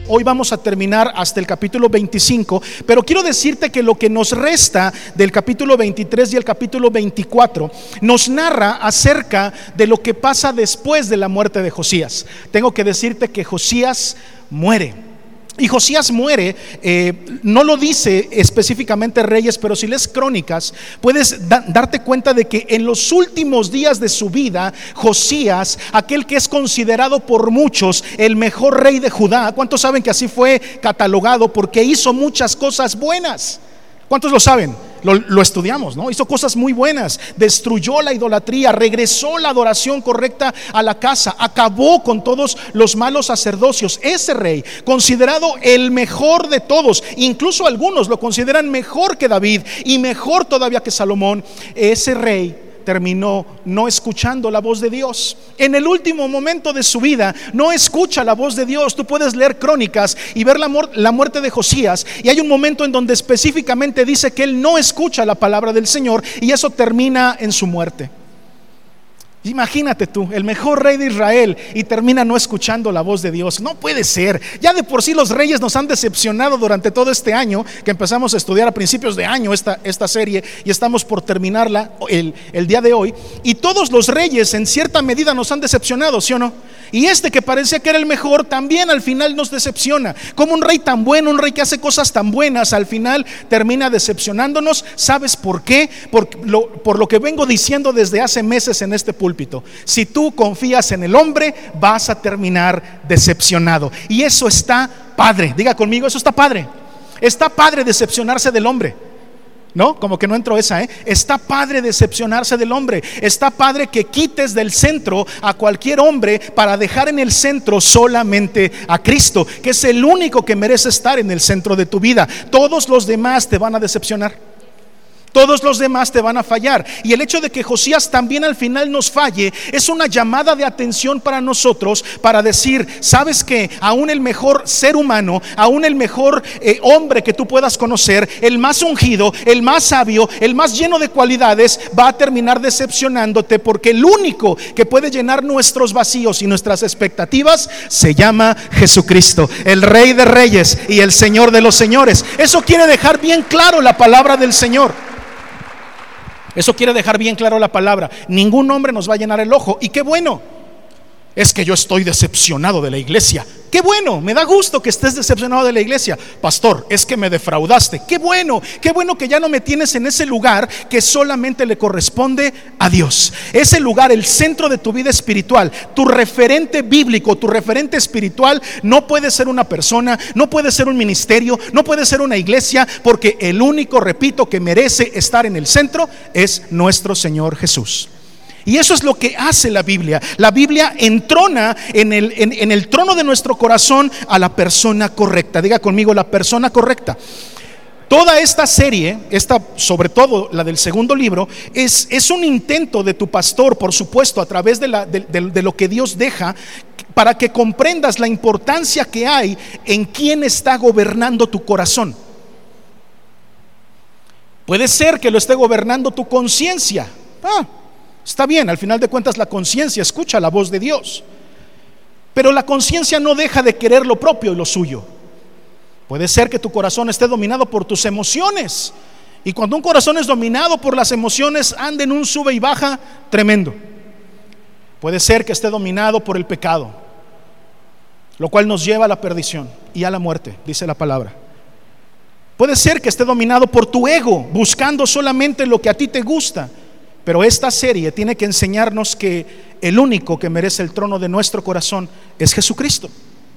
hoy vamos a terminar hasta el capítulo 25, pero quiero decirte que lo que nos resta del capítulo 23 y el capítulo 24 nos narra acerca de lo que pasa después de la muerte de Josías. Tengo que decirte que Josías muere. Y Josías muere, no lo dice específicamente Reyes, pero si lees Crónicas, puedes darte cuenta de que en los últimos días de su vida, Josías, aquel que es considerado por muchos el mejor rey de Judá, ¿cuántos saben que así fue catalogado? Porque hizo muchas cosas buenas. ¿Cuántos lo saben? Lo estudiamos, ¿no? Hizo cosas muy buenas, destruyó la idolatría, regresó la adoración correcta a la casa, acabó con todos los malos sacerdocios. Ese rey, considerado el mejor de todos, incluso algunos lo consideran mejor que David y mejor todavía que Salomón, ese rey terminó no escuchando la voz de Dios. En el último momento de su vida no escucha la voz de Dios. Tú puedes leer Crónicas y ver la muerte de Josías, y hay un momento en donde específicamente dice que él no escucha la palabra del Señor, y eso termina en su muerte. Imagínate tú, el mejor rey de Israel, y termina no escuchando la voz de Dios. No puede ser. Ya de por sí los reyes nos han decepcionado durante todo este año, que empezamos a estudiar a principios de año esta serie, y estamos por terminarla el día de hoy. Y todos los reyes en cierta medida nos han decepcionado, ¿sí o no? Y este que parecía que era el mejor también al final nos decepciona. Como un rey tan bueno, un rey que hace cosas tan buenas, al final termina decepcionándonos. ¿Sabes por qué? Por lo que vengo diciendo desde hace meses en este púlpito. Si tú confías en el hombre, vas a terminar decepcionado. Y eso está padre. Diga conmigo, eso está padre. Está padre decepcionarse del hombre. ¿No? Como que no entró esa, Está padre decepcionarse del hombre. Está padre que quites del centro a cualquier hombre para dejar en el centro solamente a Cristo, que es el único que merece estar en el centro de tu vida. Todos los demás te van a decepcionar. Todos los demás te van a fallar. Y el hecho de que Josías también al final nos falle es una llamada de atención para nosotros, para decir, ¿sabes qué? Aún el mejor ser humano, aún el mejor hombre que tú puedas conocer, el más ungido, el más sabio, el más lleno de cualidades, va a terminar decepcionándote, porque el único que puede llenar nuestros vacíos y nuestras expectativas se llama Jesucristo, el Rey de Reyes y el Señor de los Señores. Eso quiere dejar bien claro la palabra del Señor. Eso quiere dejar bien claro la palabra. Ningún hombre nos va a llenar el ojo. Y qué bueno. Es que yo estoy decepcionado de la iglesia. Qué bueno, me da gusto que estés decepcionado de la iglesia. Pastor, es que me defraudaste. Qué bueno que ya no me tienes en ese lugar que solamente le corresponde a Dios. Ese lugar, el centro de tu vida espiritual, tu referente bíblico, tu referente espiritual, no puede ser una persona, no puede ser un ministerio, no puede ser una iglesia, porque el único, repito, que merece estar en el centro es nuestro Señor Jesús. Y eso es lo que hace la Biblia. La Biblia entrona en el trono de nuestro corazón a la persona correcta. Diga conmigo, la persona correcta. Toda esta serie, sobre todo la del segundo libro, es un intento de tu pastor, por supuesto, a través de lo que Dios deja, para que comprendas la importancia que hay en quién está gobernando tu corazón. Puede ser que lo esté gobernando tu conciencia. Está bien, al final de cuentas la conciencia escucha la voz de Dios, pero la conciencia no deja de querer lo propio y lo suyo. Puede ser que tu corazón esté dominado por tus emociones, y cuando un corazón es dominado por las emociones, anda en un sube y baja tremendo. Puede ser que esté dominado por el pecado, lo cual nos lleva a la perdición y a la muerte, dice la palabra. Puede ser que esté dominado por tu ego, buscando solamente lo que a ti te gusta. Pero esta serie tiene que enseñarnos que el único que merece el trono de nuestro corazón es Jesucristo.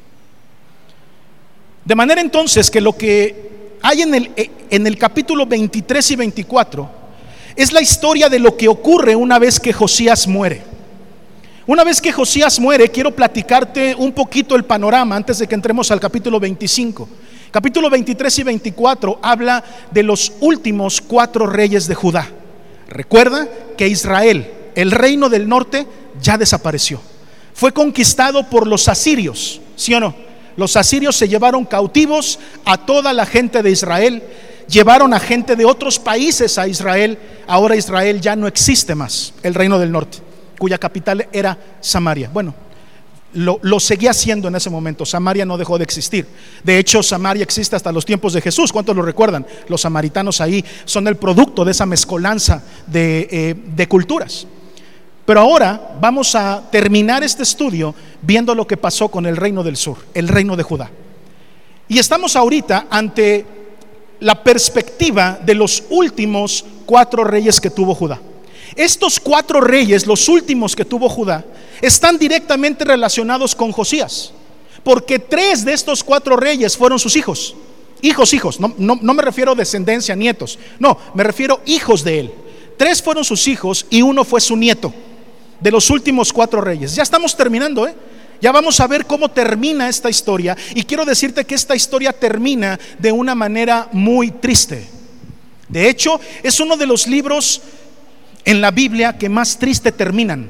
De manera entonces que lo que hay en el capítulo 23 y 24 es la historia de lo que ocurre una vez que Josías muere. Una vez que Josías muere, quiero platicarte un poquito el panorama antes de que entremos al capítulo 25. Capítulo 23 y 24 habla de los últimos 4 reyes de Judá. Recuerda que Israel, el reino del norte, ya desapareció. Fue conquistado por los asirios, ¿sí o no? Los asirios se llevaron cautivos a toda la gente de Israel, llevaron a gente de otros países a Israel. Ahora Israel ya no existe más, el reino del norte, cuya capital era Samaria. Bueno, lo seguía haciendo en ese momento. Samaria no dejó de existir. De hecho, Samaria existe hasta los tiempos de Jesús. ¿Cuántos lo recuerdan? Los samaritanos ahí son el producto de esa mezcolanza de culturas. Pero ahora vamos a terminar este estudio viendo lo que pasó con el reino del sur, el reino de Judá. Y estamos ahorita ante la perspectiva de los últimos 4 reyes que tuvo Judá. Estos 4 reyes, los últimos que tuvo Judá, están directamente relacionados con Josías, porque 3 de estos 4 reyes fueron sus hijos. Hijos, no me refiero a descendencia, nietos, no, me refiero a hijos de él. 3 fueron sus hijos y 1 fue su nieto, de los últimos 4 reyes. Ya estamos terminando, ya vamos a ver cómo termina esta historia, y quiero decirte que esta historia termina de una manera muy triste. De hecho, es uno de los libros en la Biblia que más triste terminan.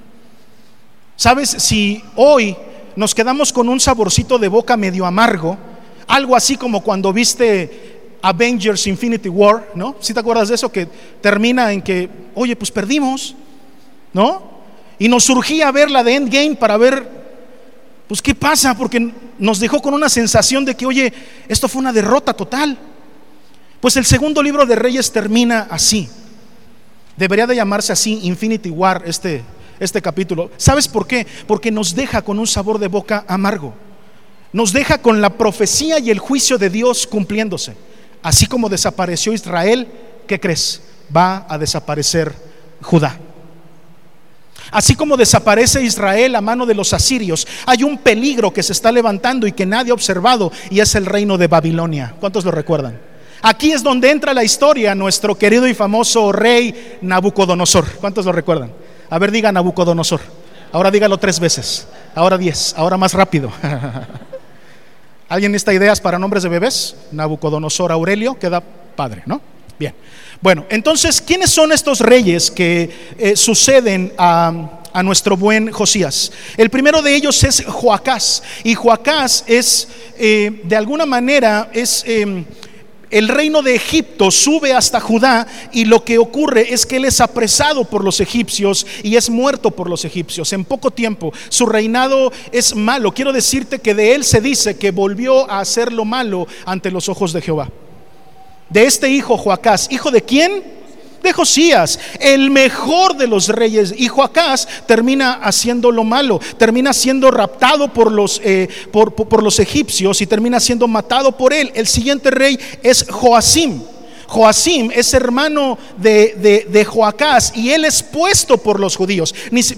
Sabes, si hoy nos quedamos con un saborcito de boca medio amargo, algo así como cuando viste Avengers Infinity War, ¿no? ¿Sí te acuerdas de eso? Que termina en que, oye, pues perdimos, ¿no? Y nos surgía ver la de Endgame para ver, pues qué pasa, porque nos dejó con una sensación de que, oye, esto fue una derrota total. Pues el segundo libro de Reyes termina así. Debería de llamarse así, Infinity War, este capítulo. ¿Sabes por qué? Porque nos deja con un sabor de boca amargo. Nos deja con la profecía y el juicio de Dios cumpliéndose. Así como desapareció Israel, ¿qué crees? Va a desaparecer Judá. Así como desaparece Israel a mano de los asirios, hay un peligro que se está levantando y que nadie ha observado, y es el reino de Babilonia. ¿Cuántos lo recuerdan? Aquí es donde entra la historia, nuestro querido y famoso rey Nabucodonosor. ¿Cuántos lo recuerdan? A ver, diga Nabucodonosor. Ahora dígalo 3 veces. Ahora 10. Ahora más rápido. ¿Alguien necesita ideas para nombres de bebés? Nabucodonosor Aurelio, queda padre, ¿no? Bien. Bueno, entonces, ¿quiénes son estos reyes que suceden a nuestro buen Josías? El primero de ellos es Joacás. Y Joacás es, de alguna manera, es... el reino de Egipto sube hasta Judá, y lo que ocurre es que él es apresado por los egipcios y es muerto por los egipcios en poco tiempo. Su reinado es malo. Quiero decirte que de él se dice que volvió a hacer lo malo ante los ojos de Jehová. De este hijo Joacás, ¿hijo de quién? De Josías, el mejor de los reyes. Y Joacás termina haciendo lo malo, termina siendo raptado por los egipcios y termina siendo matado por él. El siguiente rey es Joacim. Joacim es hermano de Joacás, y él es puesto por los judíos,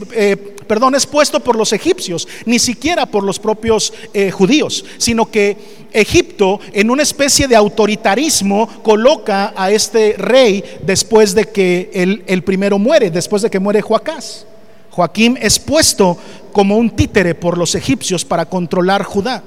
es puesto por los egipcios, ni siquiera por los propios judíos, sino que Egipto, en una especie de autoritarismo, coloca a este rey después de que el primero muere, después de que muere Joacás. Joacim es puesto como un títere por los egipcios para controlar Judá.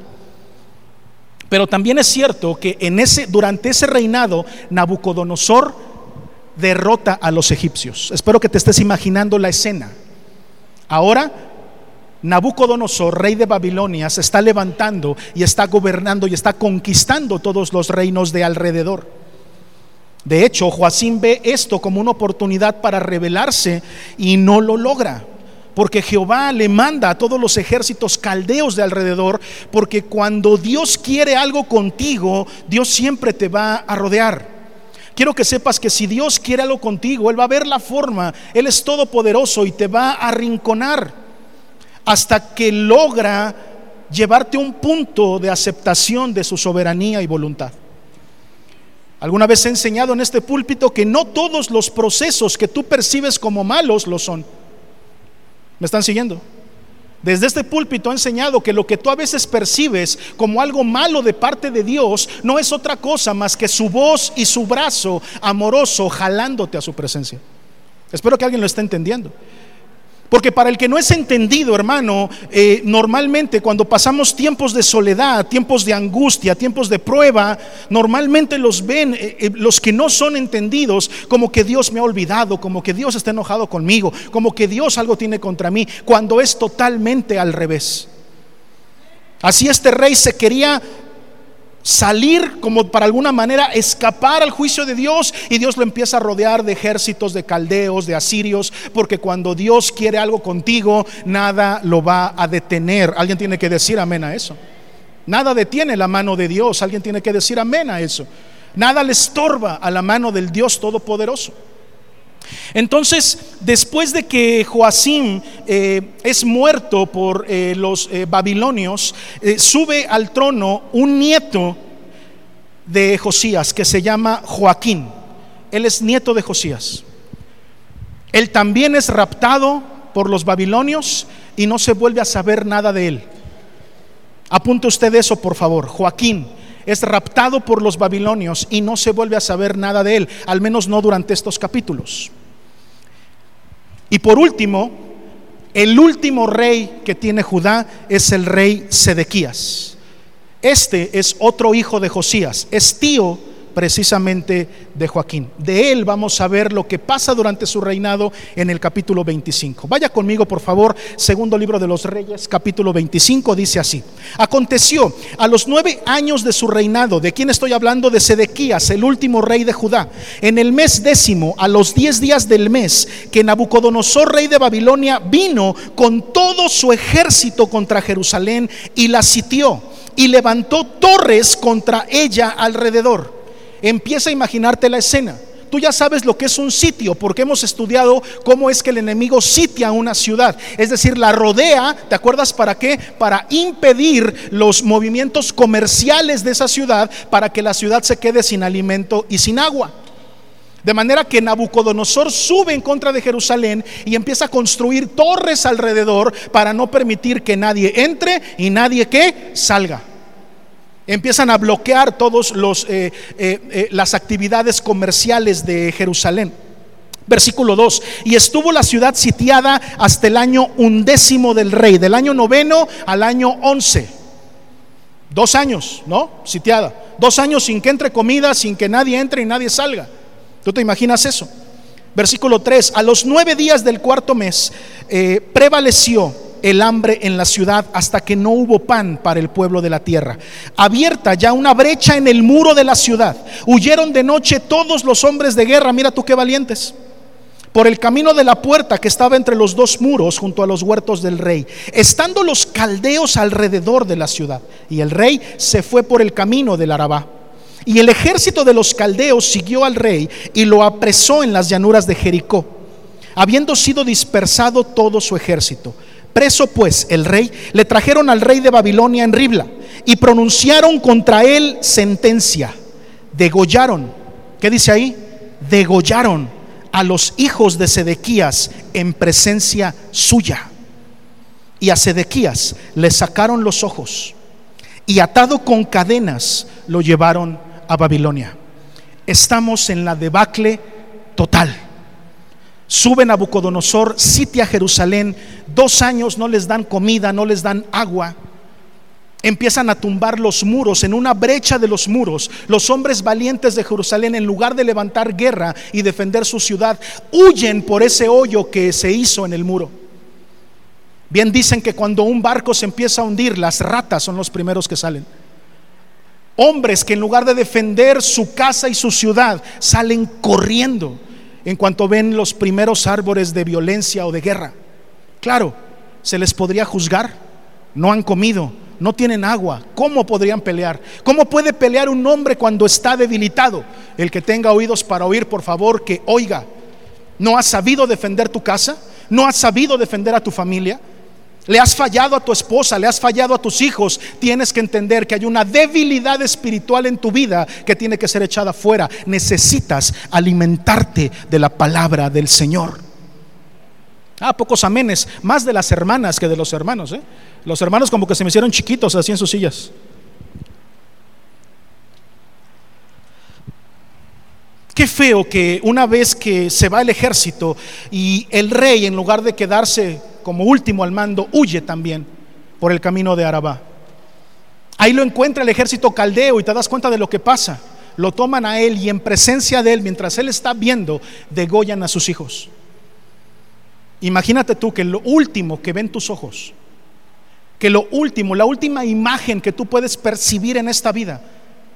Pero también es cierto que durante ese reinado, Nabucodonosor derrota a los egipcios. Espero que te estés imaginando la escena. Ahora Nabucodonosor, rey de Babilonia, se está levantando y está gobernando y está conquistando todos los reinos de alrededor. De hecho, Joacim ve esto como una oportunidad para rebelarse y no lo logra, porque Jehová le manda a todos los ejércitos caldeos de alrededor, porque cuando Dios quiere algo contigo, Dios siempre te va a rodear. Quiero que sepas que si Dios quiere algo contigo, Él va a ver la forma. Él es todopoderoso y te va a arrinconar hasta que logra llevarte a un punto de aceptación de su soberanía y voluntad. Alguna vez he enseñado en este púlpito que no todos los procesos que tú percibes como malos lo son. ¿Me están siguiendo? Desde este púlpito he enseñado que lo que tú a veces percibes como algo malo de parte de Dios no es otra cosa más que su voz y su brazo amoroso jalándote a su presencia. Espero que alguien lo esté entendiendo. Porque para el que no es entendido, hermano, normalmente cuando pasamos tiempos de soledad, tiempos de angustia, tiempos de prueba, normalmente los ven los que no son entendidos como que Dios me ha olvidado, como que Dios está enojado conmigo, como que Dios algo tiene contra mí, cuando es totalmente al revés. Así este rey se quería salir, como para alguna manera escapar al juicio de Dios, y Dios lo empieza a rodear de ejércitos de caldeos, de asirios, porque cuando Dios quiere algo contigo, nada lo va a detener. Alguien tiene que decir amén a eso. Nada detiene la mano de Dios. Alguien tiene que decir amén a eso. Nada le estorba a la mano del Dios Todopoderoso. Entonces, después de que Joacim es muerto por los babilonios, sube al trono un nieto de Josías que se llama Joaquín. Él es nieto de Josías. Él también es raptado por los babilonios y no se vuelve a saber nada de él. Apunte usted eso, por favor. Joaquín es raptado por los babilonios y no se vuelve a saber nada de él, al menos no durante estos capítulos. Y por último, el último rey que tiene Judá es el rey Sedequías. Este es otro hijo de Josías, es tío precisamente de Joaquín. De él vamos a ver lo que pasa durante su reinado en el capítulo 25. Vaya conmigo, por favor, segundo libro de los Reyes, capítulo 25, dice así: aconteció a los 9 años de su reinado. ¿De quién estoy hablando? De Sedequías, el último rey de Judá. En el mes 10, a los 10 días del mes, que Nabucodonosor, rey de Babilonia, vino con todo su ejército contra Jerusalén y la sitió, y levantó torres contra ella alrededor. Empieza a imaginarte la escena. Tú ya sabes lo que es un sitio, porque hemos estudiado cómo es que el enemigo sitia una ciudad. Es decir, la rodea. ¿Te acuerdas para qué? Para impedir los movimientos comerciales de esa ciudad, para que la ciudad se quede sin alimento y sin agua. De manera que Nabucodonosor sube en contra de Jerusalén y empieza a construir torres alrededor para no permitir que nadie entre y nadie que salga. Empiezan a bloquear todos las actividades comerciales de Jerusalén. Versículo 2: y estuvo la ciudad sitiada hasta el año 11 del rey, del año 9 al año 11. 2 años, ¿no? Sitiada. 2 años sin que entre comida, sin que nadie entre y nadie salga. ¿Tú te imaginas eso? Versículo 3: a los 9 días del cuarto mes prevaleció el hambre en la ciudad, hasta que no hubo pan para el pueblo de la tierra. Abierta ya una brecha en el muro de la ciudad, huyeron de noche todos los hombres de guerra. Mira tú qué valientes. Por el camino de la puerta que estaba entre los 2 muros, junto a los huertos del rey, estando los caldeos alrededor de la ciudad. Y el rey se fue por el camino del Arabá. Y el ejército de los caldeos siguió al rey y lo apresó en las llanuras de Jericó, habiendo sido dispersado todo su ejército. Preso pues el rey, le trajeron al rey de Babilonia en Ribla y pronunciaron contra él sentencia. Degollaron, ¿qué dice ahí? Degollaron a los hijos de Sedequías en presencia suya. Y a Sedequías le sacaron los ojos y atado con cadenas lo llevaron a Babilonia. Estamos en la debacle total. Sube Nabucodonosor, sitia Jerusalén. 2 años no les dan comida, no les dan agua. Empiezan a tumbar los muros. En una brecha de los muros, los hombres valientes de Jerusalén, en lugar de levantar guerra y defender su ciudad, huyen por ese hoyo que se hizo en el muro. Bien dicen que cuando un barco se empieza a hundir, las ratas son los primeros que salen. Hombres que en lugar de defender su casa y su ciudad, salen corriendo en cuanto ven los primeros árboles de violencia o de guerra. Claro, se les podría juzgar. No han comido, no tienen agua. ¿Cómo podrían pelear? ¿Cómo puede pelear un hombre cuando está debilitado? El que tenga oídos para oír, por favor, que oiga. ¿No has sabido defender tu casa? ¿No has sabido defender a tu familia? Le has fallado a tu esposa, le has fallado a tus hijos. Tienes que entender que hay una debilidad espiritual en tu vida que tiene que ser echada fuera. Necesitas alimentarte de la palabra del Señor. Pocos amenes, más de las hermanas que de los hermanos, ¿eh? Los hermanos como que se me hicieron chiquitos así en sus sillas. Qué feo que una vez que se va el ejército y el rey, en lugar de quedarse como último al mando, huye también por el camino de Arabá. Ahí lo encuentra el ejército caldeo y te das cuenta de lo que pasa. Lo toman a él y en presencia de él, mientras él está viendo, degollan a sus hijos. Imagínate tú que lo último que ven tus ojos, que lo último, la última imagen que tú puedes percibir en esta vida,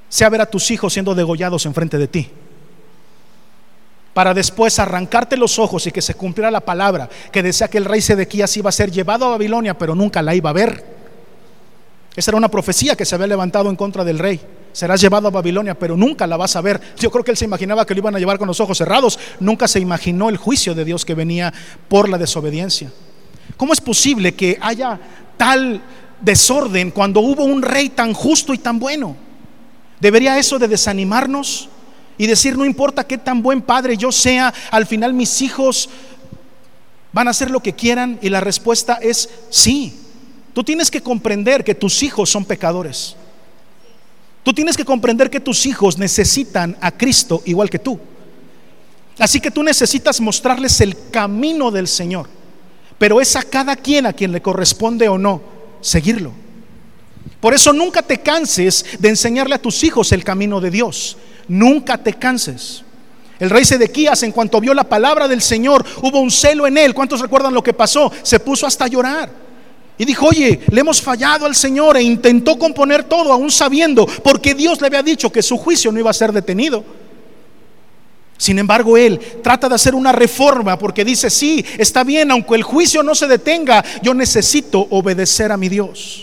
sea ver a tus hijos siendo degollados enfrente de ti, para después arrancarte los ojos y que se cumpliera la palabra que decía que el rey Sedequías iba a ser llevado a Babilonia, pero nunca la iba a ver. Esa era una profecía que se había levantado en contra del rey. Serás llevado a Babilonia, pero nunca la vas a ver. Yo creo que él se imaginaba que lo iban a llevar con los ojos cerrados. Nunca se imaginó el juicio de Dios que venía por la desobediencia. ¿Cómo es posible que haya tal desorden cuando hubo un rey tan justo y tan bueno? ¿Debería eso de desanimarnos y decir, no importa qué tan buen padre yo sea, al final mis hijos van a hacer lo que quieran? Y la respuesta es sí. Tú tienes que comprender que tus hijos son pecadores. Tú tienes que comprender que tus hijos necesitan a Cristo igual que tú. Así que tú necesitas mostrarles el camino del Señor, pero es a cada quien a quien le corresponde o no seguirlo. Por eso nunca te canses de enseñarle a tus hijos el camino de Dios. Nunca te canses. El rey Sedequías, en cuanto vio la palabra del Señor, hubo un celo en él. ¿Cuántos recuerdan lo que pasó? Se puso hasta a llorar y dijo, oye, le hemos fallado al Señor, e intentó componer todo, aún sabiendo, porque Dios le había dicho que su juicio no iba a ser detenido. Sin embargo, él trata de hacer una reforma, porque dice, sí, está bien, aunque el juicio no se detenga, yo necesito obedecer a mi Dios.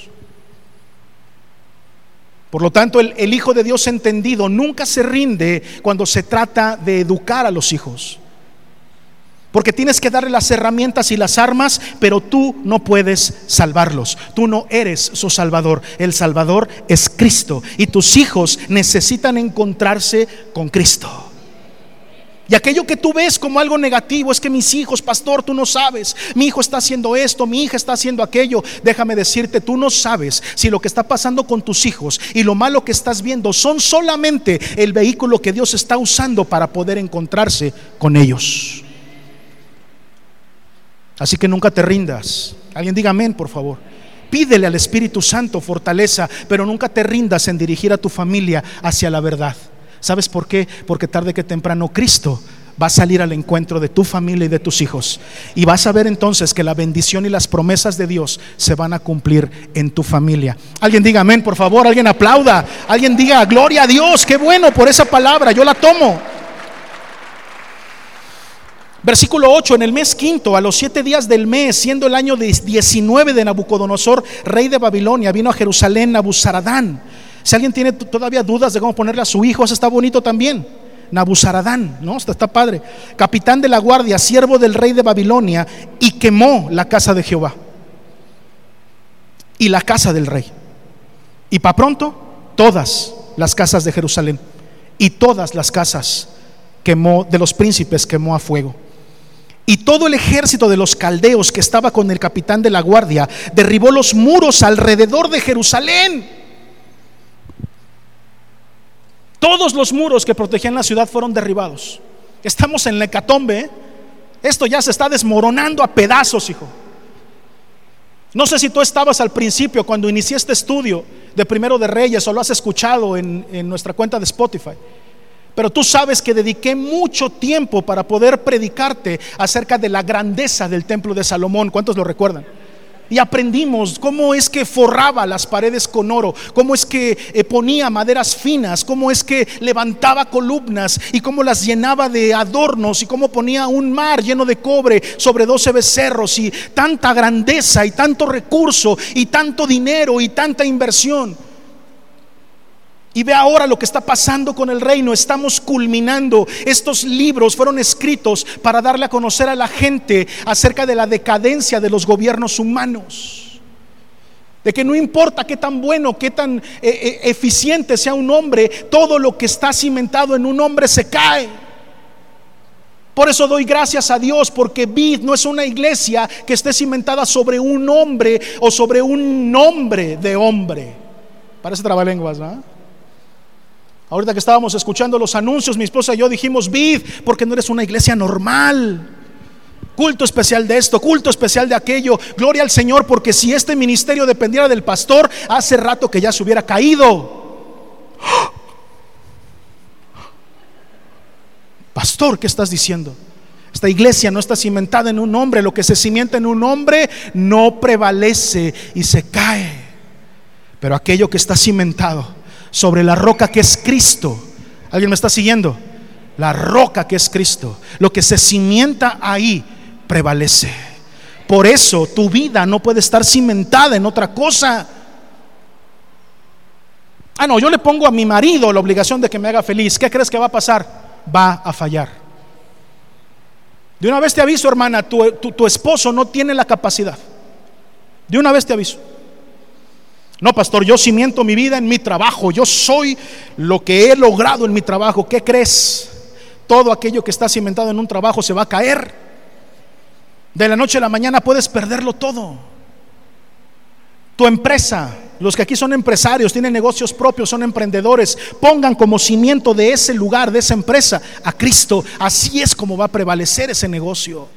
Por lo tanto, el hijo de Dios entendido nunca se rinde cuando se trata de educar a los hijos, porque tienes que darle las herramientas y las armas, pero tú no puedes salvarlos. Tú no eres su salvador. El salvador es Cristo, y tus hijos necesitan encontrarse con Cristo. Y aquello que tú ves como algo negativo, es que mis hijos, pastor, tú no sabes, mi hijo está haciendo esto, mi hija está haciendo aquello. Déjame decirte, tú no sabes si lo que está pasando con tus hijos y lo malo que estás viendo son solamente el vehículo que Dios está usando para poder encontrarse con ellos. Así que nunca te rindas. Alguien diga amén, por favor. Pídele al Espíritu Santo fortaleza, pero nunca te rindas en dirigir a tu familia hacia la verdad. ¿Sabes por qué? Porque tarde que temprano Cristo va a salir al encuentro de tu familia y de tus hijos, y vas a ver entonces que la bendición y las promesas de Dios se van a cumplir en tu familia. Alguien diga amén, por favor. Alguien aplauda. Alguien diga gloria a Dios. Qué bueno por esa palabra, yo la tomo. Versículo 8, en el mes quinto, a los 7 días del mes, siendo el año 19 de Nabucodonosor, rey de Babilonia, vino a Jerusalén Nabuzaradán. Si alguien tiene todavía dudas de cómo ponerle a su hijo, eso está bonito también. Nabuzaradán, ¿no? Está padre. Capitán de la guardia, siervo del rey de Babilonia, y quemó la casa de Jehová y la casa del rey, y para pronto todas las casas de Jerusalén, y todas las casas quemó de los príncipes, quemó a fuego. Y todo el ejército de los caldeos que estaba con el capitán de la guardia derribó los muros alrededor de Jerusalén. Todos los muros que protegían la ciudad fueron derribados. Estamos en la hecatombe, ¿eh? Esto ya se está desmoronando a pedazos, hijo. No sé si tú estabas al principio cuando inicié este estudio de Primero de Reyes, o lo has escuchado en nuestra cuenta de Spotify, pero tú sabes que dediqué mucho tiempo para poder predicarte acerca de la grandeza del templo de Salomón. ¿Cuántos lo recuerdan? Y aprendimos cómo es que forraba las paredes con oro, cómo es que ponía maderas finas, cómo es que levantaba columnas y cómo las llenaba de adornos, y cómo ponía un mar lleno de cobre sobre 12 becerros, y tanta grandeza y tanto recurso y tanto dinero y tanta inversión. Y ve ahora lo que está pasando con el reino. Estamos culminando. Estos libros fueron escritos para darle a conocer a la gente acerca de la decadencia de los gobiernos humanos, de que no importa qué tan bueno, qué tan eficiente sea un hombre, todo lo que está cimentado en un hombre se cae. Por eso doy gracias a Dios, porque Vid no es una iglesia que esté cimentada sobre un hombre o sobre un nombre de hombre. Parece trabalenguas, ¿no? Ahorita que estábamos escuchando los anuncios, mi esposa y yo dijimos, Vid, porque no eres una iglesia normal. Culto especial de esto, culto especial de aquello. Gloria al Señor, porque si este ministerio dependiera del pastor, hace rato que ya se hubiera caído. Pastor, ¿qué estás diciendo? Esta iglesia no está cimentada en un hombre. Lo que se cimienta en un hombre no prevalece y se cae. Pero aquello que está cimentado sobre la roca que es Cristo. ¿Alguien me está siguiendo? La roca que es Cristo. Lo que se cimienta ahí prevalece. Por eso tu vida no puede estar cimentada en otra cosa. No, yo le pongo a mi marido la obligación de que me haga feliz. ¿Qué crees que va a pasar? Va a fallar. De una vez te aviso, hermana, tu esposo no tiene la capacidad. De una vez te aviso. No, pastor, yo cimiento mi vida en mi trabajo. Yo soy lo que he logrado en mi trabajo. ¿Qué crees? Todo aquello que está cimentado en un trabajo se va a caer. De la noche a la mañana puedes perderlo todo. Tu empresa, los que aquí son empresarios, tienen negocios propios, son emprendedores, pongan como cimiento de ese lugar, de esa empresa, a Cristo. Así es como va a prevalecer ese negocio.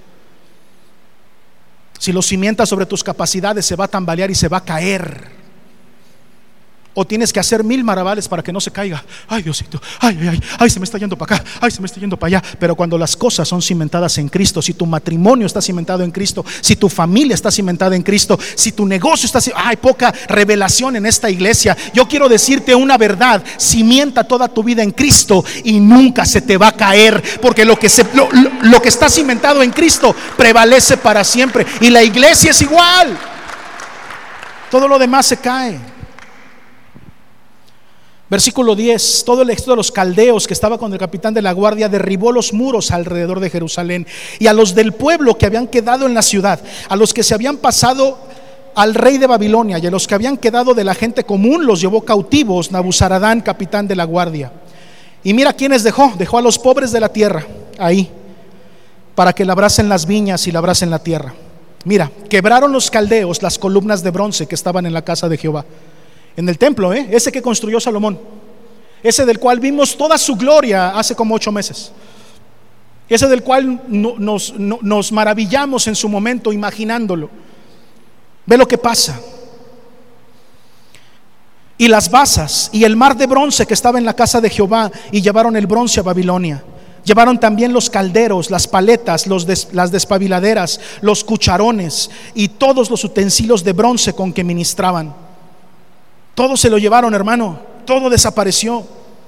Si lo cimientas sobre tus capacidades, se va a tambalear y se va a caer. O tienes que hacer 1000 maravales para que no se caiga. Ay, Diosito, ay, se me está yendo para acá, ay, se me está yendo para allá. Pero cuando las cosas son cimentadas en Cristo, si tu matrimonio está cimentado en Cristo, si tu familia está cimentada en Cristo, si tu negocio está, hay poca revelación en esta iglesia. Yo quiero decirte una verdad: cimienta toda tu vida en Cristo y nunca se te va a caer, porque lo que está cimentado en Cristo prevalece para siempre. Y la iglesia es igual. Todo lo demás se cae. Versículo 10: todo el ejército de los caldeos que estaba con el capitán de la guardia derribó los muros alrededor de Jerusalén, y a los del pueblo que habían quedado en la ciudad, a los que se habían pasado al rey de Babilonia y a los que habían quedado de la gente común, los llevó cautivos Nabuzaradán, capitán de la guardia. Y mira quiénes dejó a los pobres de la tierra ahí, para que labrasen las viñas y labrasen la tierra. Mira, quebraron los caldeos las columnas de bronce que estaban en la casa de Jehová, en el templo, ese que construyó Salomón, ese del cual vimos toda su gloria hace como 8 meses, ese del cual nos maravillamos en su momento imaginándolo. Ve lo que pasa. Y las basas y el mar de bronce que estaba en la casa de Jehová, y llevaron el bronce a Babilonia. Llevaron también los calderos, las paletas, las despabiladeras, los cucharones y todos los utensilios de bronce con que ministraban. Todo se lo llevaron, hermano, todo desapareció.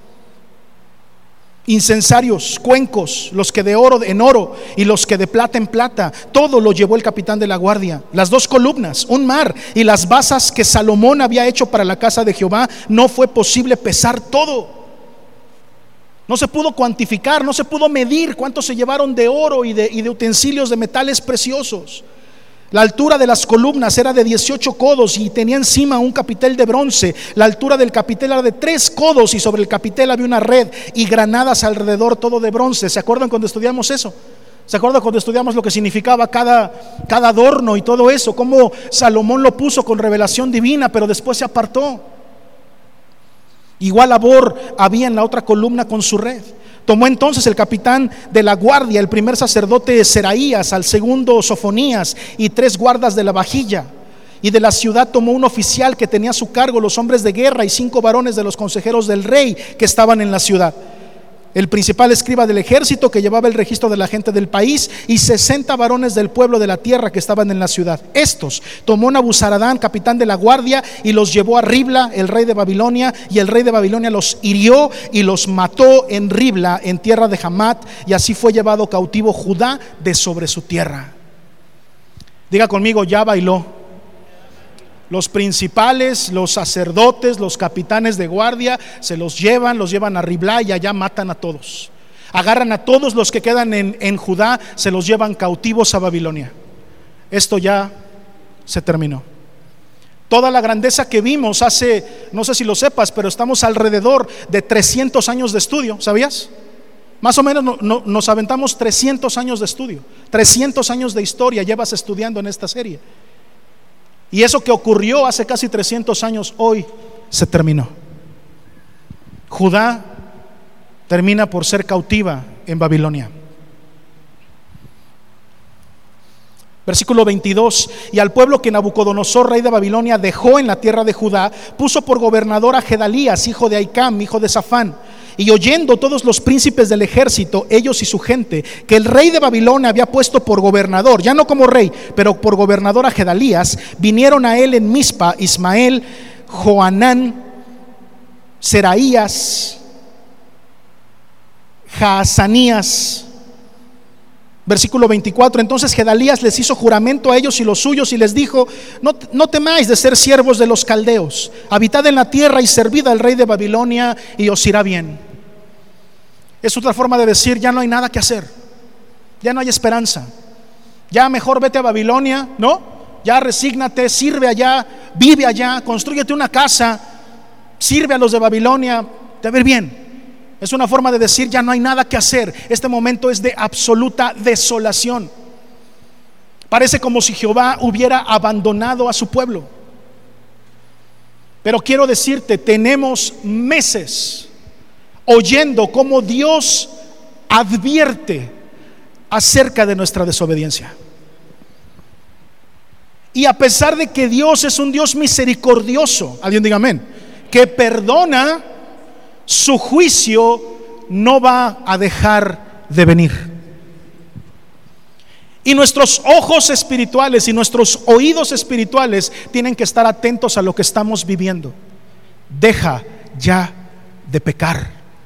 Incensarios, cuencos, los que de oro en oro y los que de plata en plata, todo lo llevó el capitán de la guardia. Las 2 columnas, un mar y las basas que Salomón había hecho para la casa de Jehová, no fue posible pesar todo. No se pudo cuantificar, no se pudo medir cuánto se llevaron de oro y de utensilios de metales preciosos. La altura de las columnas era de 18 codos y tenía encima un capitel de bronce. La altura del capitel era de 3 codos y sobre el capitel había una red y granadas alrededor, todo de bronce. ¿Se acuerdan cuando estudiamos eso? ¿Se acuerdan cuando estudiamos lo que significaba cada adorno y todo eso? Cómo Salomón lo puso con revelación divina, pero después se apartó. Igual labor había en la otra columna con su red. Tomó entonces el capitán de la guardia, el primer sacerdote Seraías, al segundo Sofonías y 3 guardas de la vajilla. Y de la ciudad tomó un oficial que tenía a su cargo los hombres de guerra y 5 varones de los consejeros del rey que estaban en la ciudad. El principal escriba del ejército que llevaba el registro de la gente del país y 60 varones del pueblo de la tierra que estaban en la ciudad. Estos tomó Nabuzaradán, capitán de la guardia, y los llevó a Ribla, el rey de Babilonia, y el rey de Babilonia los hirió y los mató en Ribla, en tierra de Hamat, y así fue llevado cautivo Judá de sobre su tierra. Diga conmigo: ya bailó. Los principales, los sacerdotes, los capitanes de guardia se los llevan a Ribla y allá matan a todos. Agarran a todos los que quedan en Judá, se los llevan cautivos a Babilonia. Esto ya se terminó. Toda la grandeza que vimos hace, no sé si lo sepas, pero estamos alrededor de 300 años de estudio, ¿sabías? Más o menos nos aventamos 300 años de estudio, 300 años de historia llevas estudiando en esta serie. Y eso que ocurrió hace casi 300 años, hoy se terminó. Judá termina por ser cautiva en Babilonia. Versículo 22: y al pueblo que Nabucodonosor, rey de Babilonia, dejó en la tierra de Judá, puso por gobernador a Gedalías, hijo de Ahicam, hijo de Safán. Y oyendo todos los príncipes del ejército, ellos y su gente, que el rey de Babilonia había puesto por gobernador, ya no como rey, pero por gobernador a Gedalías, vinieron a él en Mizpa Ismael, Johanán, Seraías, Jaazanías. Versículo 24, entonces Gedalías les hizo juramento a ellos y los suyos y les dijo: no temáis de ser siervos de los caldeos, habitad en la tierra y servid al rey de Babilonia y os irá bien. Es otra forma de decir: ya no hay nada que hacer, ya no hay esperanza, ya mejor vete a Babilonia, ¿no? Ya resígnate, sirve allá, vive allá, constrúyete una casa, sirve a los de Babilonia, te va a ir bien. Es una forma de decir: ya no hay nada que hacer. Este momento es de absoluta desolación. Parece como si Jehová hubiera abandonado a su pueblo. Pero quiero decirte, tenemos meses oyendo cómo Dios advierte acerca de nuestra desobediencia. Y a pesar de que Dios es un Dios misericordioso, alguien diga amén, que perdona, su juicio no va a dejar de venir. Y nuestros ojos espirituales y nuestros oídos espirituales tienen que estar atentos a lo que estamos viviendo. Deja ya de pecar.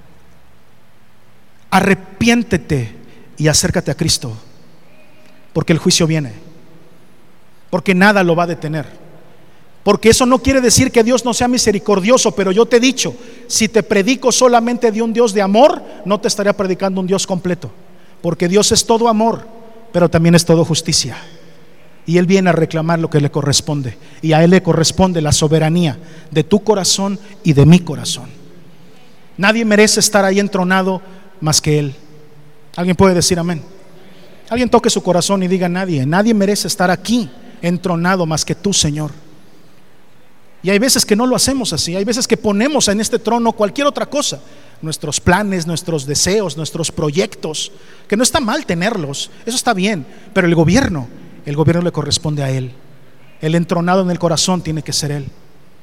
Arrepiéntete y acércate a Cristo, porque el juicio viene, porque nada lo va a detener. Porque eso no quiere decir que Dios no sea misericordioso, pero yo te he dicho, si te predico solamente de un Dios de amor, no te estaría predicando un Dios completo, porque Dios es todo amor, pero también es todo justicia, y Él viene a reclamar lo que le corresponde, y a Él le corresponde la soberanía de tu corazón y de mi corazón. Nadie merece estar ahí entronado más que Él. ¿Alguien puede decir amén? Alguien toque su corazón y diga: nadie merece estar aquí entronado más que tú, Señor. Y hay veces que no lo hacemos así, hay veces que ponemos en este trono cualquier otra cosa, nuestros planes, nuestros deseos, nuestros proyectos, que no está mal tenerlos, eso está bien, pero el gobierno le corresponde a Él. El entronado en el corazón tiene que ser Él.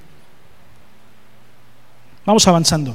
Vamos avanzando.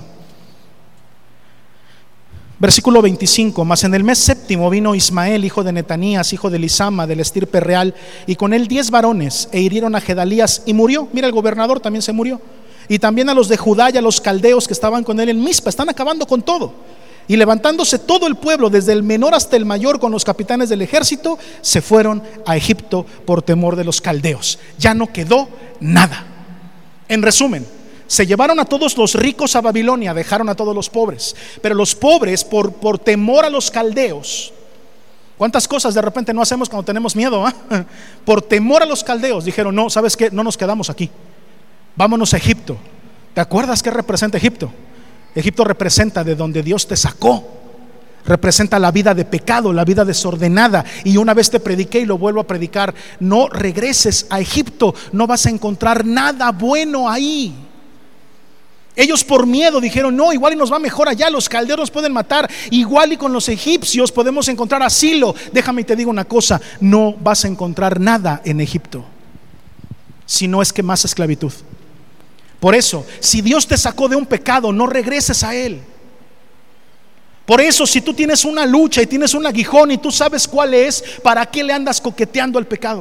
Versículo 25, mas en el mes séptimo vino Ismael, hijo de Netanías, hijo de Elisama, del estirpe real, y con él 10 varones, e hirieron a Gedalías, y murió. Mira, el gobernador también se murió, y también a los de Judá y a los caldeos que estaban con él en Mizpa. Están acabando con todo. Y levantándose todo el pueblo, desde el menor hasta el mayor, con los capitanes del ejército, se fueron a Egipto por temor de los caldeos. Ya no quedó nada. En resumen, se llevaron a todos los ricos a Babilonia, dejaron a todos los pobres. Pero los pobres, por temor a los caldeos, ¿cuántas cosas de repente no hacemos cuando tenemos miedo? Por temor a los caldeos dijeron: no, ¿sabes qué? No nos quedamos aquí, vámonos a Egipto. ¿Te acuerdas qué representa Egipto? Egipto representa de donde Dios te sacó. Representa la vida de pecado, la vida desordenada. Y una vez te prediqué y lo vuelvo a predicar: no regreses a Egipto, no vas a encontrar nada bueno ahí. Ellos por miedo dijeron: no, igual y nos va mejor allá, los caldeos nos pueden matar, igual y con los egipcios podemos encontrar asilo. Déjame y te digo una cosa: no vas a encontrar nada en Egipto, si no es que más esclavitud. Por eso, si Dios te sacó de un pecado, no regreses a él. Por eso, si tú tienes una lucha y tienes un aguijón y tú sabes cuál es, ¿para qué le andas coqueteando al pecado?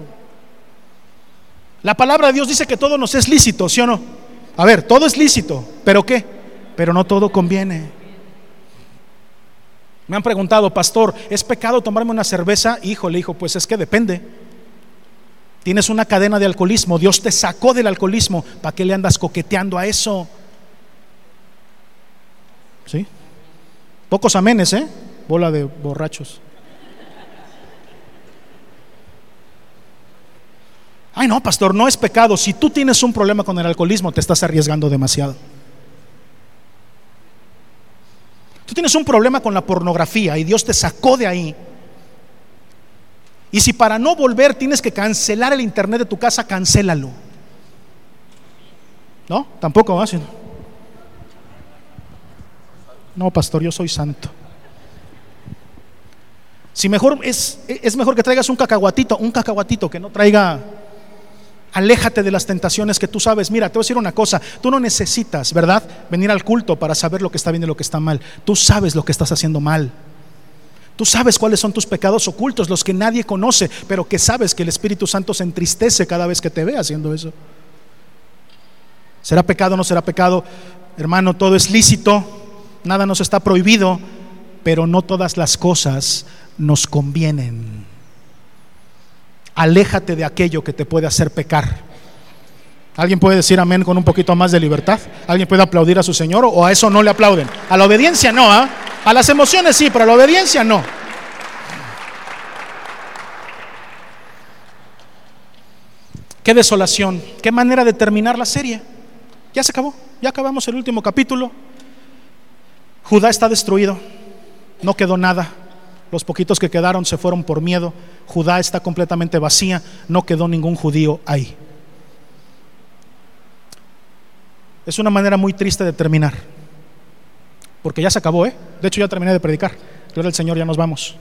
La palabra de Dios dice que todo nos es lícito, ¿sí o no? A ver, todo es lícito, ¿pero qué? Pero no todo conviene. Me han preguntado: pastor, ¿es pecado tomarme una cerveza? Híjole, hijo, pues es que depende. Tienes una cadena de alcoholismo, Dios te sacó del alcoholismo, ¿para qué le andas coqueteando a eso? ¿Sí? Pocos amenes, bola de borrachos. Ay, no, pastor, no es pecado. Si tú tienes un problema con el alcoholismo, te estás arriesgando demasiado. Tú tienes un problema con la pornografía y Dios te sacó de ahí. Y si para no volver tienes que cancelar el internet de tu casa, cancélalo. ¿No? Tampoco va. No, pastor, yo soy santo. Si mejor es mejor que traigas un cacahuatito que no traiga. Aléjate de las tentaciones que tú sabes. Mira, te voy a decir una cosa: tú no necesitas, ¿verdad?, venir al culto para saber lo que está bien y lo que está mal. Tú sabes lo que estás haciendo mal. Tú sabes cuáles son tus pecados ocultos, los que nadie conoce, pero que sabes que el Espíritu Santo se entristece cada vez que te ve haciendo eso. ¿Será pecado o no será pecado? Hermano, todo es lícito, nada nos está prohibido, pero no todas las cosas nos convienen. Aléjate de aquello que te puede hacer pecar. ¿Alguien puede decir amén con un poquito más de libertad? ¿Alguien puede aplaudir a su Señor o a eso no le aplauden? A la obediencia no, ¿eh? A las emociones sí, pero a la obediencia no. Qué desolación, qué manera de terminar la serie. Ya se acabó, ya acabamos el último capítulo. Judá está destruido, no quedó nada. Los poquitos que quedaron se fueron por miedo. Judá está completamente vacía, no quedó ningún judío ahí. Es una manera muy triste de terminar, porque ya se acabó, ¿eh? De hecho ya terminé de predicar. Gloria al Señor, ya nos vamos.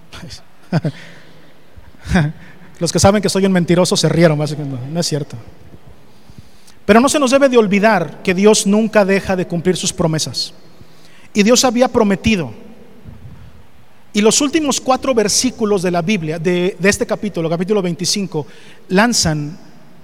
Los que saben que soy un mentiroso se rieron, básicamente. No es cierto. Pero no se nos debe de olvidar que Dios nunca deja de cumplir sus promesas. Y Dios había prometido. Y los últimos 4 versículos de la Biblia, de este capítulo 25, lanzan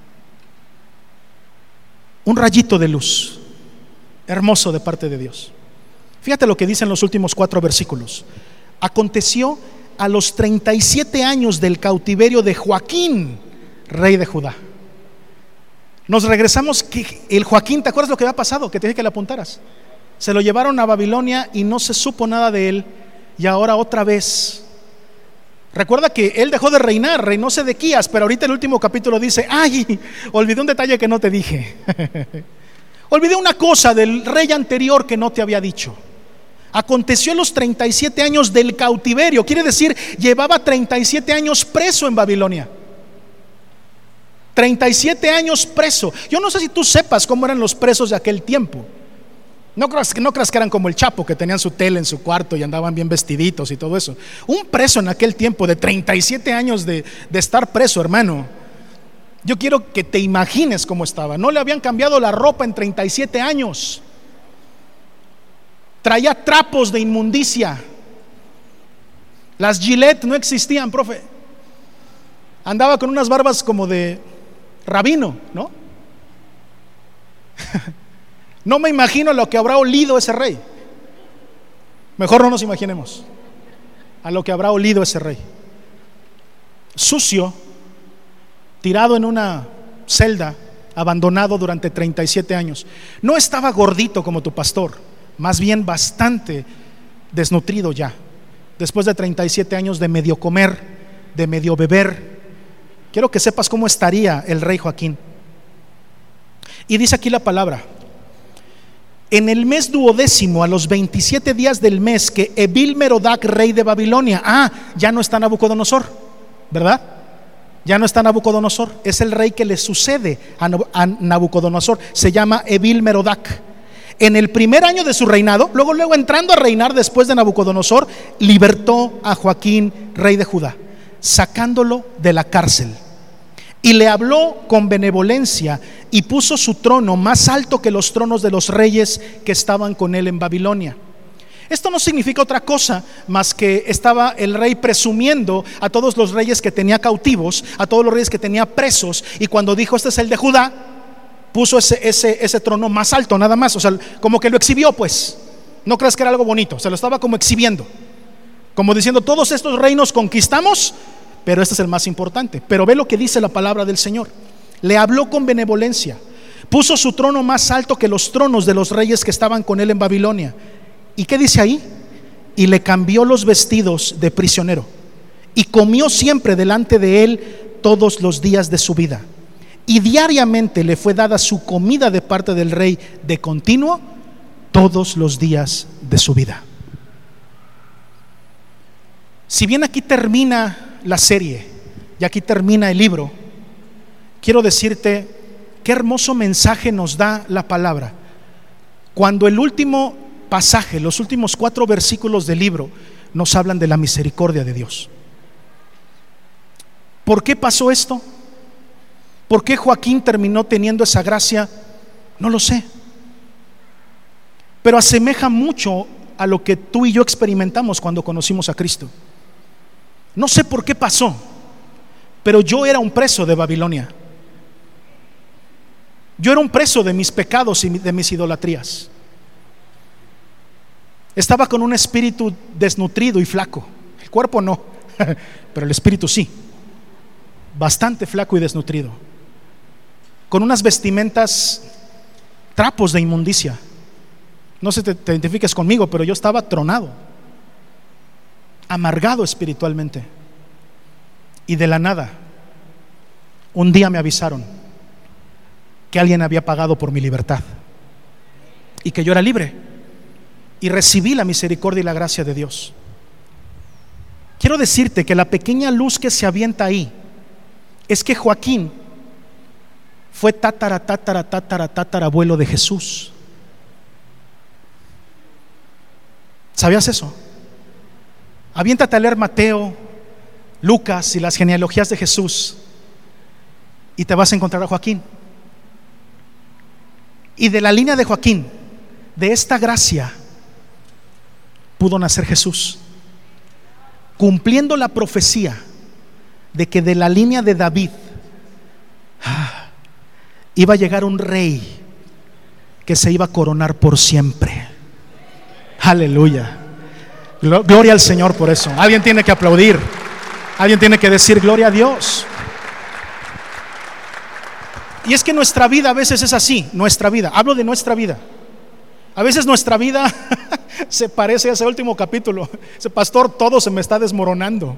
un rayito de luz hermoso de parte de Dios. Fíjate lo que dicen los últimos 4 versículos. Aconteció a los 37 años del cautiverio de Joaquín, rey de Judá. Nos regresamos que el Joaquín, ¿te acuerdas lo que había pasado? Que te dije que le apuntaras. Se lo llevaron a Babilonia y no se supo nada de él. Y ahora otra vez. Recuerda que él dejó de reinar, reinó Sedequías, pero ahorita el último capítulo dice: ay, olvidé un detalle que no te dije. Olvidé una cosa del rey anterior que no te había dicho. Aconteció en los 37 años del cautiverio, quiere decir, llevaba 37 años preso en Babilonia. 37 años preso. Yo no sé si tú sepas cómo eran los presos de aquel tiempo. No creas que eran como el Chapo, que tenían su tele en su cuarto y andaban bien vestiditos y todo eso. Un preso en aquel tiempo de 37 años de estar preso, hermano, yo quiero que te imagines cómo estaba. No le habían cambiado la ropa en 37 años. Traía trapos de inmundicia. Las Gillette no existían, profe. Andaba con unas barbas como de rabino, ¿no? No me imagino lo que habrá olido ese rey. Mejor no nos imaginemos a lo que habrá olido ese rey. Sucio, tirado en una celda, abandonado durante 37 años. No estaba gordito como tu pastor, más bien bastante desnutrido ya, después de 37 años de medio comer, de medio beber. Quiero que sepas cómo estaría el rey Joaquín. Y dice aquí la palabra: en el mes 12º, a los 27 días del mes, que Evil-Merodach, rey de Babilonia. Ya no está Nabucodonosor, ¿verdad? Ya no está Nabucodonosor. Es el rey que le sucede a Nabucodonosor. Se llama Evil-Merodach. En el primer año de su reinado, luego entrando a reinar después de Nabucodonosor, libertó a Joaquín, rey de Judá, sacándolo de la cárcel. Y le habló con benevolencia y puso su trono más alto que los tronos de los reyes que estaban con él en Babilonia. Esto no significa otra cosa más que estaba el rey presumiendo a todos los reyes que tenía cautivos, a todos los reyes que tenía presos, y cuando dijo: este es el de Judá, puso ese trono más alto, nada más. O sea, como que lo exhibió, pues. No creas que era algo bonito, se lo estaba como exhibiendo, como diciendo: todos estos reinos conquistamos, pero este es el más importante. Pero ve lo que dice la palabra del Señor. Le habló con benevolencia, puso su trono más alto que los tronos de los reyes que estaban con él en Babilonia. ¿Y qué dice ahí? Y le cambió los vestidos de prisionero, y comió siempre delante de él todos los días de su vida. Y diariamente le fue dada su comida de parte del rey de continuo todos los días de su vida. Si bien aquí termina la serie y aquí termina el libro, quiero decirte qué hermoso mensaje nos da la palabra cuando el último pasaje, los últimos 4 versículos del libro nos hablan de la misericordia de Dios. ¿Por qué pasó esto? ¿Por qué Joaquín terminó teniendo esa gracia? No lo sé, pero asemeja mucho a lo que tú y yo experimentamos cuando conocimos a Cristo. No sé por qué pasó, pero yo era un preso de Babilonia. Yo era un preso de mis pecados y de mis idolatrías. Estaba con un espíritu desnutrido y flaco. El cuerpo no, pero el espíritu sí. Bastante flaco y desnutrido. Con unas vestimentas, trapos de inmundicia. No sé si te identifiques conmigo, pero yo estaba tronado, amargado espiritualmente. Y de la nada, un día me avisaron que alguien había pagado por mi libertad y que yo era libre, y recibí la misericordia y la gracia de Dios. Quiero decirte que la pequeña luz que se avienta ahí es que Joaquín fue tatarabuelo de Jesús. ¿Sabías eso? Aviéntate a leer Mateo, Lucas y las genealogías de Jesús y te vas a encontrar a Joaquín. Y de la línea de Joaquín, de esta gracia, pudo nacer Jesús, cumpliendo la profecía de que de la línea de David iba a llegar un rey que se iba a coronar por siempre. Aleluya. Gloria al Señor por eso. Alguien tiene que aplaudir. Alguien tiene que decir gloria a Dios. Y es que nuestra vida a veces es así. Nuestra vida, hablo de nuestra vida. A veces nuestra vida se parece a ese último capítulo. Ese pastor, todo se me está desmoronando.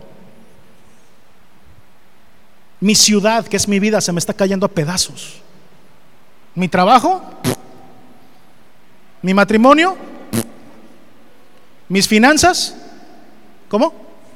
Mi ciudad, que es mi vida, se me está cayendo a pedazos. Mi trabajo, mi matrimonio, mis finanzas, ¿cómo?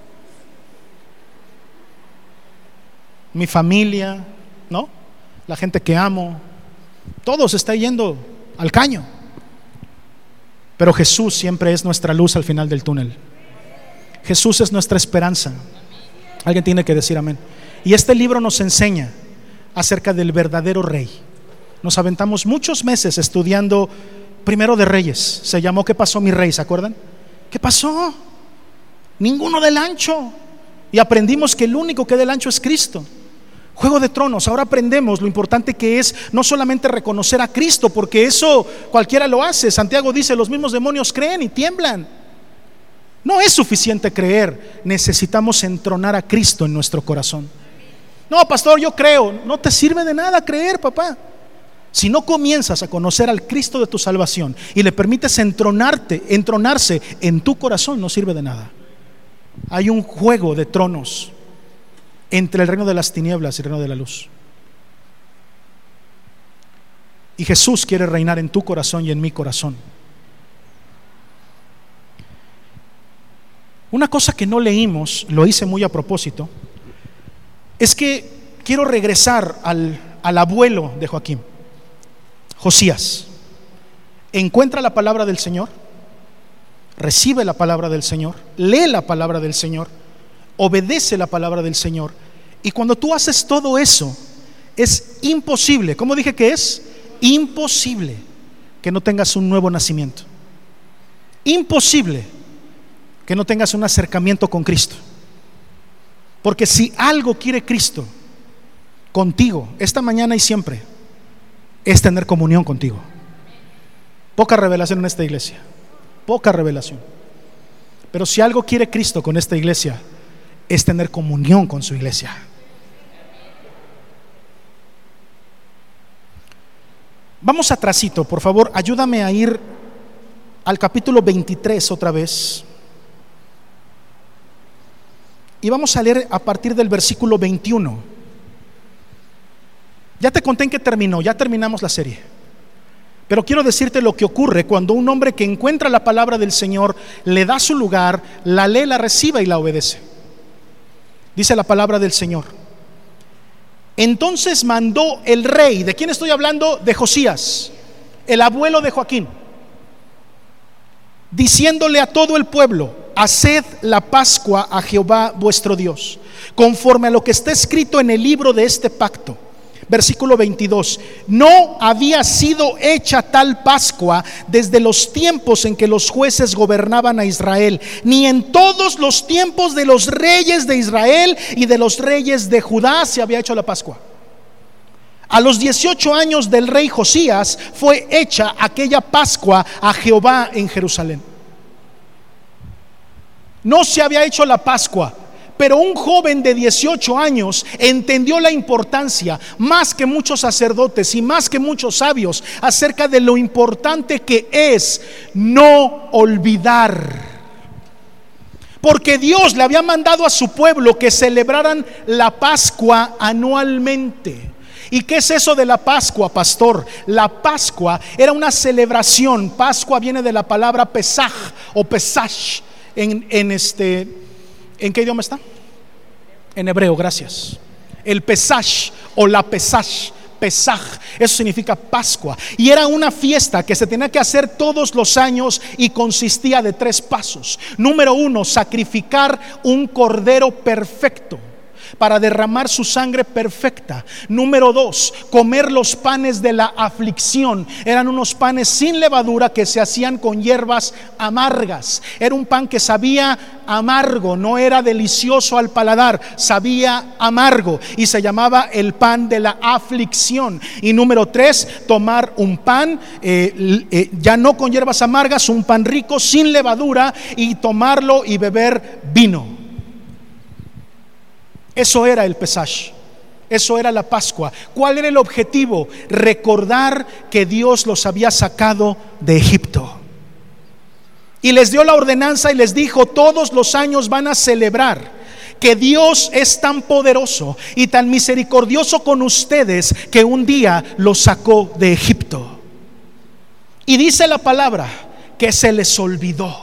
Mi familia, ¿no? La gente que amo, todo se está yendo al caño. Pero Jesús siempre es nuestra luz al final del túnel. Jesús es nuestra esperanza. Alguien tiene que decir amén. Y este libro nos enseña acerca del verdadero rey. Nos aventamos muchos meses estudiando Primero de Reyes. Se llamó ¿Qué pasó, mi rey? ¿Se acuerdan? ¿Qué pasó? Ninguno del ancho. Y aprendimos que el único que del ancho es Cristo. Juego de Tronos. Ahora aprendemos lo importante que es no solamente reconocer a Cristo, porque eso cualquiera lo hace. Santiago dice: los mismos demonios creen y tiemblan. No es suficiente creer, necesitamos entronar a Cristo en nuestro corazón. No, pastor, yo creo. No te sirve de nada creer, papá. Si no comienzas a conocer al Cristo de tu salvación y le permites entronarse en tu corazón, no sirve de nada. Hay un juego de tronos entre el reino de las tinieblas y el reino de la luz. Y Jesús quiere reinar en tu corazón y en mi corazón. Una cosa que no leímos, lo hice muy a propósito, es que quiero regresar al abuelo de Joaquín, Josías. Encuentra la palabra del Señor, recibe la palabra del Señor, lee la palabra del Señor, obedece la palabra del Señor. Y cuando tú haces todo eso, es imposible, ¿cómo dije que es? Imposible que no tengas un nuevo nacimiento. Imposible que no tengas un acercamiento con Cristo. Porque si algo quiere Cristo contigo esta mañana y siempre, es tener comunión contigo. Poca revelación en esta iglesia, poca revelación. Pero si algo quiere Cristo con esta iglesia, es tener comunión con su iglesia. Vamos atrasito, por favor, ayúdame a ir al capítulo 23 otra vez. Y vamos a leer a partir del versículo 21. Ya te conté en qué terminó, ya terminamos la serie. Pero quiero decirte lo que ocurre cuando un hombre que encuentra la palabra del Señor, le da su lugar, la lee, la recibe y la obedece. Dice la palabra del Señor: entonces mandó el rey, ¿de quién estoy hablando? De Josías, el abuelo de Joaquín, diciéndole a todo el pueblo: haced la Pascua a Jehová vuestro Dios, conforme a lo que está escrito en el libro de este pacto. Versículo 22: no había sido hecha tal Pascua desde los tiempos en que los jueces gobernaban a Israel, ni en todos los tiempos de los reyes de Israel y de los reyes de Judá se había hecho la Pascua. A los 18 años del rey Josías fue hecha aquella Pascua a Jehová en Jerusalén. No se había hecho la Pascua, pero un joven de 18 años entendió la importancia, más que muchos sacerdotes y más que muchos sabios, acerca de lo importante que es no olvidar. Porque Dios le había mandado a su pueblo que celebraran la Pascua anualmente. ¿Y qué es eso de la Pascua, pastor? La Pascua era una celebración. Pascua viene de la palabra Pesaj o Pesach. ¿En qué idioma está? En hebreo, gracias. El Pesach o la Pesach. Pesaj, eso significa Pascua. Y era una fiesta que se tenía que hacer todos los años y consistía de 3 pasos. Número 1, sacrificar un cordero perfecto para derramar su sangre perfecta. Número 2, comer los panes de la aflicción. Eran unos panes sin levadura que se hacían con hierbas amargas. Era un pan que sabía amargo, no era delicioso al paladar, sabía amargo y se llamaba el pan de la aflicción. Y número 3, tomar un pan ya no con hierbas amargas, un pan rico sin levadura, y tomarlo y beber vino. Eso era el Pesach, eso era la Pascua. ¿Cuál era el objetivo? Recordar que Dios los había sacado de Egipto. Y les dio la ordenanza y les dijo: todos los años van a celebrar que Dios es tan poderoso y tan misericordioso con ustedes que un día los sacó de Egipto. Y dice la palabra que se les olvidó.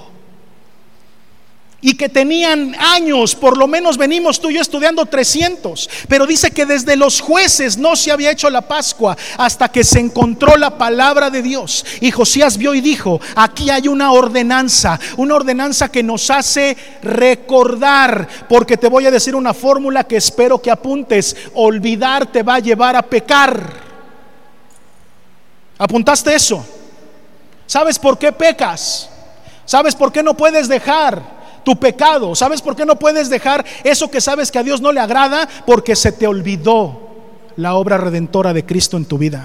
Y que tenían años, por lo menos venimos tú y yo estudiando 300, pero dice que desde los jueces no se había hecho la Pascua hasta que se encontró la palabra de Dios. Y Josías vio y dijo: aquí hay una ordenanza que nos hace recordar. Porque te voy a decir una fórmula que espero que apuntes: olvidar te va a llevar a pecar. ¿Apuntaste eso? ¿Sabes por qué pecas? ¿Sabes por qué no puedes dejar tu pecado? ¿Sabes por qué no puedes dejar eso que sabes que a Dios no le agrada? Porque se te olvidó la obra redentora de Cristo en tu vida.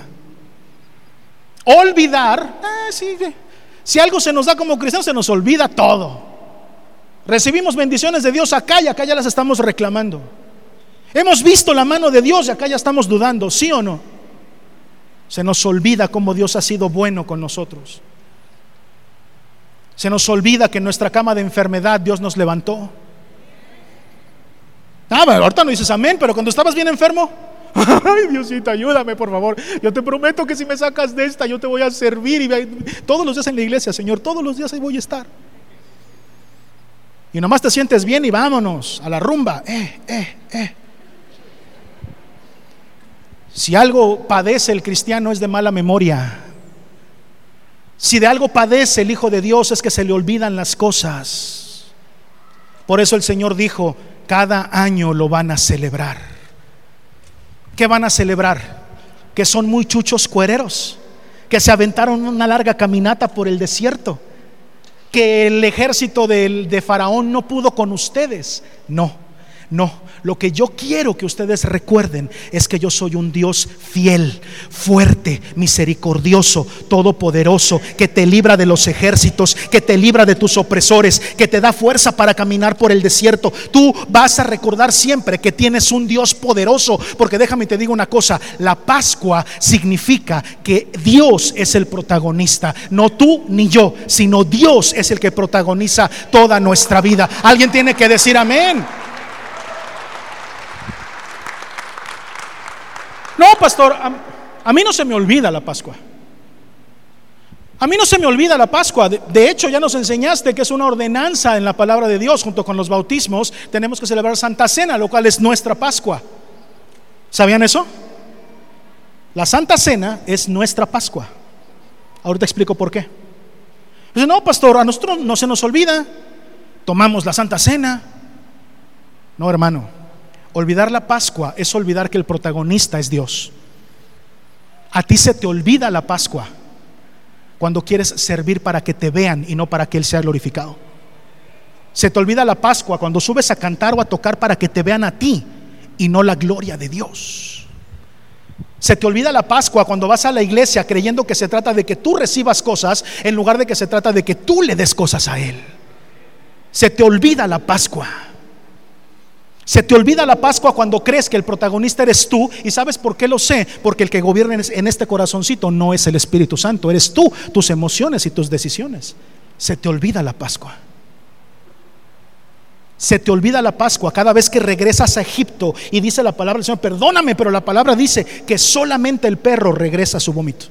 Olvidar, si algo se nos da como cristianos, se nos olvida todo. Recibimos bendiciones de Dios acá y acá ya las estamos reclamando. Hemos visto la mano de Dios y acá ya estamos dudando, ¿sí o no? Se nos olvida cómo Dios ha sido bueno con nosotros. Se nos olvida que en nuestra cama de enfermedad Dios nos levantó. Ahorita no dices amén, pero cuando estabas bien enfermo, ay, Diosito, ayúdame por favor. Yo te prometo que si me sacas de esta, yo te voy a servir. Y todos los días en la iglesia, Señor, todos los días ahí voy a estar. Y nomás te sientes bien y vámonos a la rumba. Si algo padece el cristiano es de mala memoria. Si de algo padece el Hijo de Dios es que se le olvidan las cosas. Por eso el Señor dijo: cada año lo van a celebrar. ¿Qué van a celebrar? Que son muy chuchos cuereros, que se aventaron una larga caminata por el desierto, que el ejército de Faraón no pudo con ustedes. No. Lo que yo quiero que ustedes recuerden es que yo soy un Dios fiel, fuerte, misericordioso, todopoderoso, que te libra de los ejércitos, que te libra de tus opresores, que te da fuerza para caminar por el desierto. Tú vas a recordar siempre que tienes un Dios poderoso, porque déjame te digo una cosa: la Pascua significa que Dios es el protagonista, no tú ni yo, sino Dios es el que protagoniza toda nuestra vida. Alguien tiene que decir amén. No, pastor, a mí no se me olvida la Pascua. A mí no se me olvida la Pascua. De hecho, ya nos enseñaste que es una ordenanza en la palabra de Dios. Junto con los bautismos tenemos que celebrar Santa Cena, lo cual es nuestra Pascua. ¿Sabían eso? La Santa Cena es nuestra Pascua. Ahorita explico por qué. Dice: no, pastor, a nosotros no se nos olvida, tomamos la Santa Cena. No, hermano. Olvidar la Pascua es olvidar que el protagonista es Dios. A ti se te olvida la Pascua cuando quieres servir para que te vean y no para que Él sea glorificado. Se te olvida la Pascua cuando subes a cantar o a tocar para que te vean a ti y no la gloria de Dios. Se te olvida la Pascua cuando vas a la iglesia creyendo que se trata de que tú recibas cosas en lugar de que se trata de que tú le des cosas a Él. Se te olvida la Pascua. Se te olvida la Pascua cuando crees que el protagonista eres tú. ¿Y sabes por qué lo sé? Porque el que gobierna en este corazoncito no es el Espíritu Santo, eres tú, tus emociones y tus decisiones. Se te olvida la Pascua. Se te olvida la Pascua cada vez que regresas a Egipto y dice la palabra del Señor, perdóname, pero la palabra dice que solamente el perro regresa a su vómito,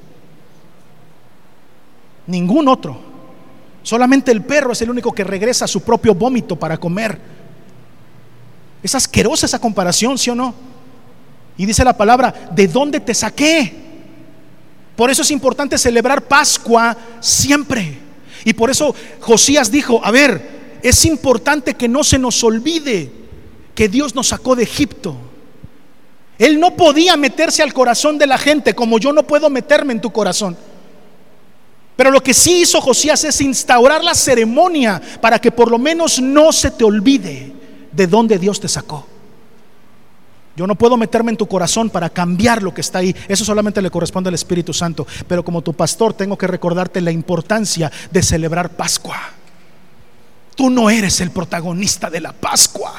ningún otro. Solamente el perro es el único que regresa a su propio vómito para comer. Es asquerosa esa comparación, ¿sí o no? Y dice la palabra, ¿de dónde te saqué? Por eso es importante celebrar Pascua siempre. Y por eso Josías dijo, a ver, es importante que no se nos olvide que Dios nos sacó de Egipto. Él no podía meterse al corazón de la gente como yo no puedo meterme en tu corazón. Pero lo que sí hizo Josías es instaurar la ceremonia para que por lo menos no se te olvide de dónde Dios te sacó. Yo no puedo meterme en tu corazón para cambiar lo que está ahí. Eso solamente le corresponde al Espíritu Santo. Pero como tu pastor tengo que recordarte la importancia de celebrar Pascua. Tú no eres el protagonista de la Pascua.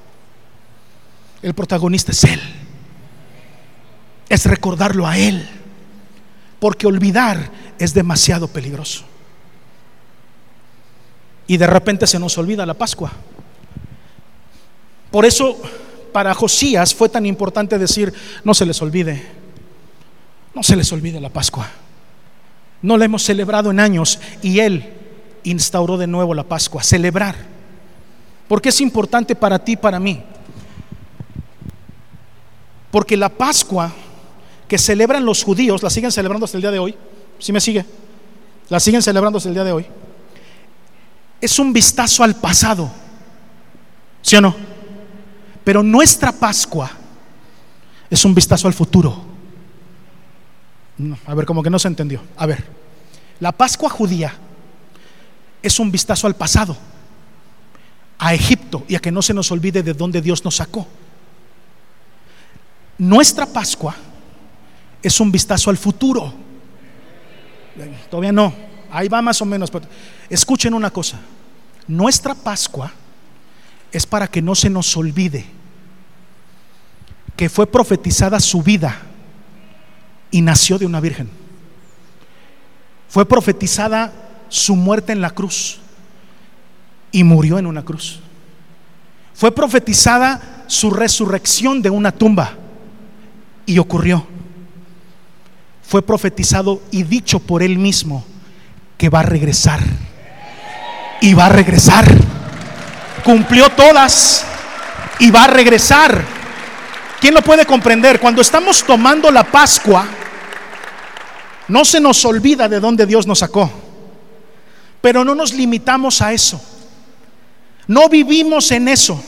El protagonista es Él. Es recordarlo a Él. Porque olvidar es demasiado peligroso. Y de repente se nos olvida la Pascua. Por eso para Josías fue tan importante decir, no se les olvide, no se les olvide la Pascua. No la hemos celebrado en años y él instauró de nuevo la Pascua, celebrar. Porque es importante para ti y para mí. Porque la Pascua que celebran los judíos, la siguen celebrando hasta el día de hoy. ¿Sí me sigue? La siguen celebrando hasta el día de hoy. Es un vistazo al pasado, ¿sí o no? Pero nuestra Pascua es un vistazo al futuro. A ver, como que no se entendió. A ver, la Pascua judía es un vistazo al pasado, a Egipto, y a que no se nos olvide de dónde Dios nos sacó. Nuestra Pascua es un vistazo al futuro. Todavía no, ahí va más o menos. Pero escuchen una cosa, nuestra Pascua es para que no se nos olvide que fue profetizada su vida y nació de una virgen. Fue profetizada su muerte en la cruz y murió en una cruz. Fue profetizada su resurrección de una tumba y ocurrió. Fue profetizado y dicho por él mismo que va a regresar. Y va a regresar. Cumplió todas y va a regresar. ¿Quién lo puede comprender? Cuando estamos tomando la Pascua, no se nos olvida de dónde Dios nos sacó. Pero no nos limitamos a eso. No vivimos en eso.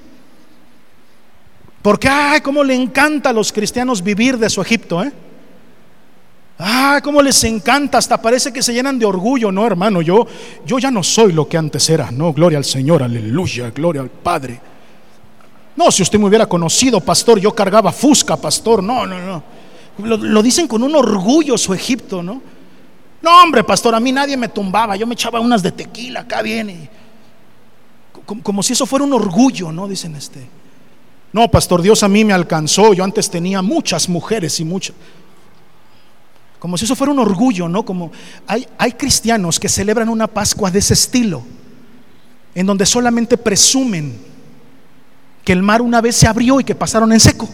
Porque, cómo le encanta a los cristianos vivir de su Egipto, cómo les encanta, hasta parece que se llenan de orgullo. No, hermano, yo ya no soy lo que antes era. No, gloria al Señor, aleluya, gloria al Padre. No, si usted me hubiera conocido, pastor, yo cargaba fusca, pastor. No. Lo dicen con un orgullo su Egipto, ¿no? No, hombre, pastor, a mí nadie me tumbaba. Yo me echaba unas de tequila, acá viene. Como si eso fuera un orgullo, ¿no? Dicen no, pastor, Dios a mí me alcanzó. Yo antes tenía muchas mujeres y muchas. Como si eso fuera un orgullo, ¿no? Como hay cristianos que celebran una Pascua de ese estilo, en donde solamente presumen que el mar una vez se abrió y que pasaron en seco.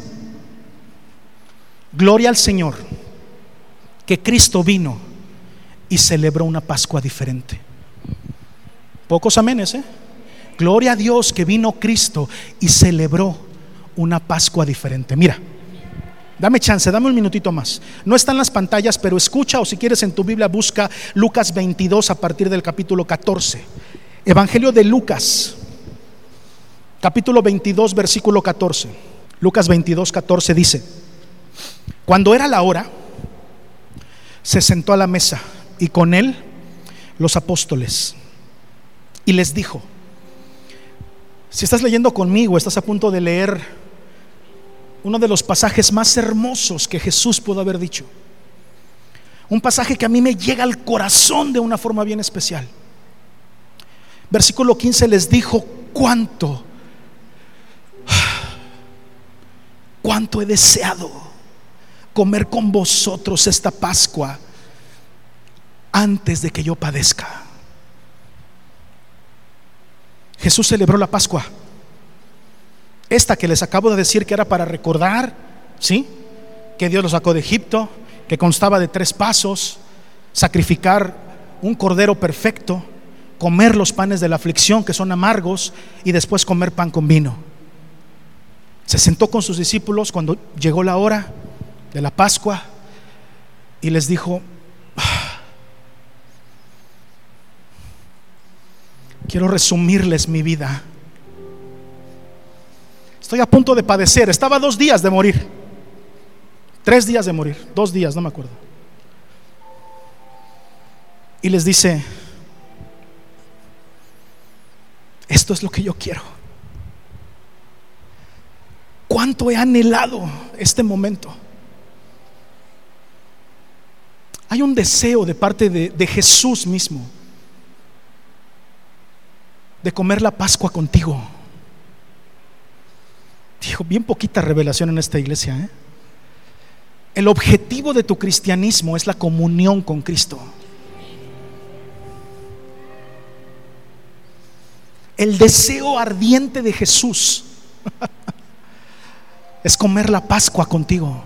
Gloria al Señor que Cristo vino y celebró una Pascua diferente. Pocos amenes, Gloria a Dios que vino Cristo y celebró una Pascua diferente. Mira, dame chance, dame un minutito más. No está en las pantallas, pero escucha, o si quieres en tu Biblia busca Lucas 22 a partir del capítulo 14. Evangelio de Lucas, capítulo 22, versículo 14. Lucas 22, 14 dice: cuando era la hora, se sentó a la mesa y con él los apóstoles y les dijo. Si estás leyendo conmigo, estás a punto de leer uno de los pasajes más hermosos que Jesús pudo haber dicho. Un pasaje que a mí me llega al corazón de una forma bien especial. Versículo 15 les dijo: cuánto he deseado comer con vosotros esta Pascua antes de que yo padezca. Jesús celebró la Pascua, esta que les acabo de decir que era para recordar, ¿sí?, que Dios los sacó de Egipto, que constaba de 3 pasos: sacrificar un cordero perfecto, comer los panes de la aflicción que son amargos, y después comer pan con vino. Se sentó con sus discípulos cuando llegó la hora de la Pascua y les dijo: quiero resumirles mi vida. Estoy a punto de padecer. Estaba a 2 días de morir, 3 días de morir, 2 días, no me acuerdo. Y les dice: esto es lo que yo quiero. Cuánto he anhelado este momento. Hay un deseo de parte de Jesús mismo de comer la Pascua contigo. Dijo, bien poquita revelación en esta iglesia, ¿eh? El objetivo de tu cristianismo es la comunión con Cristo. El deseo ardiente de Jesús es comer la Pascua contigo.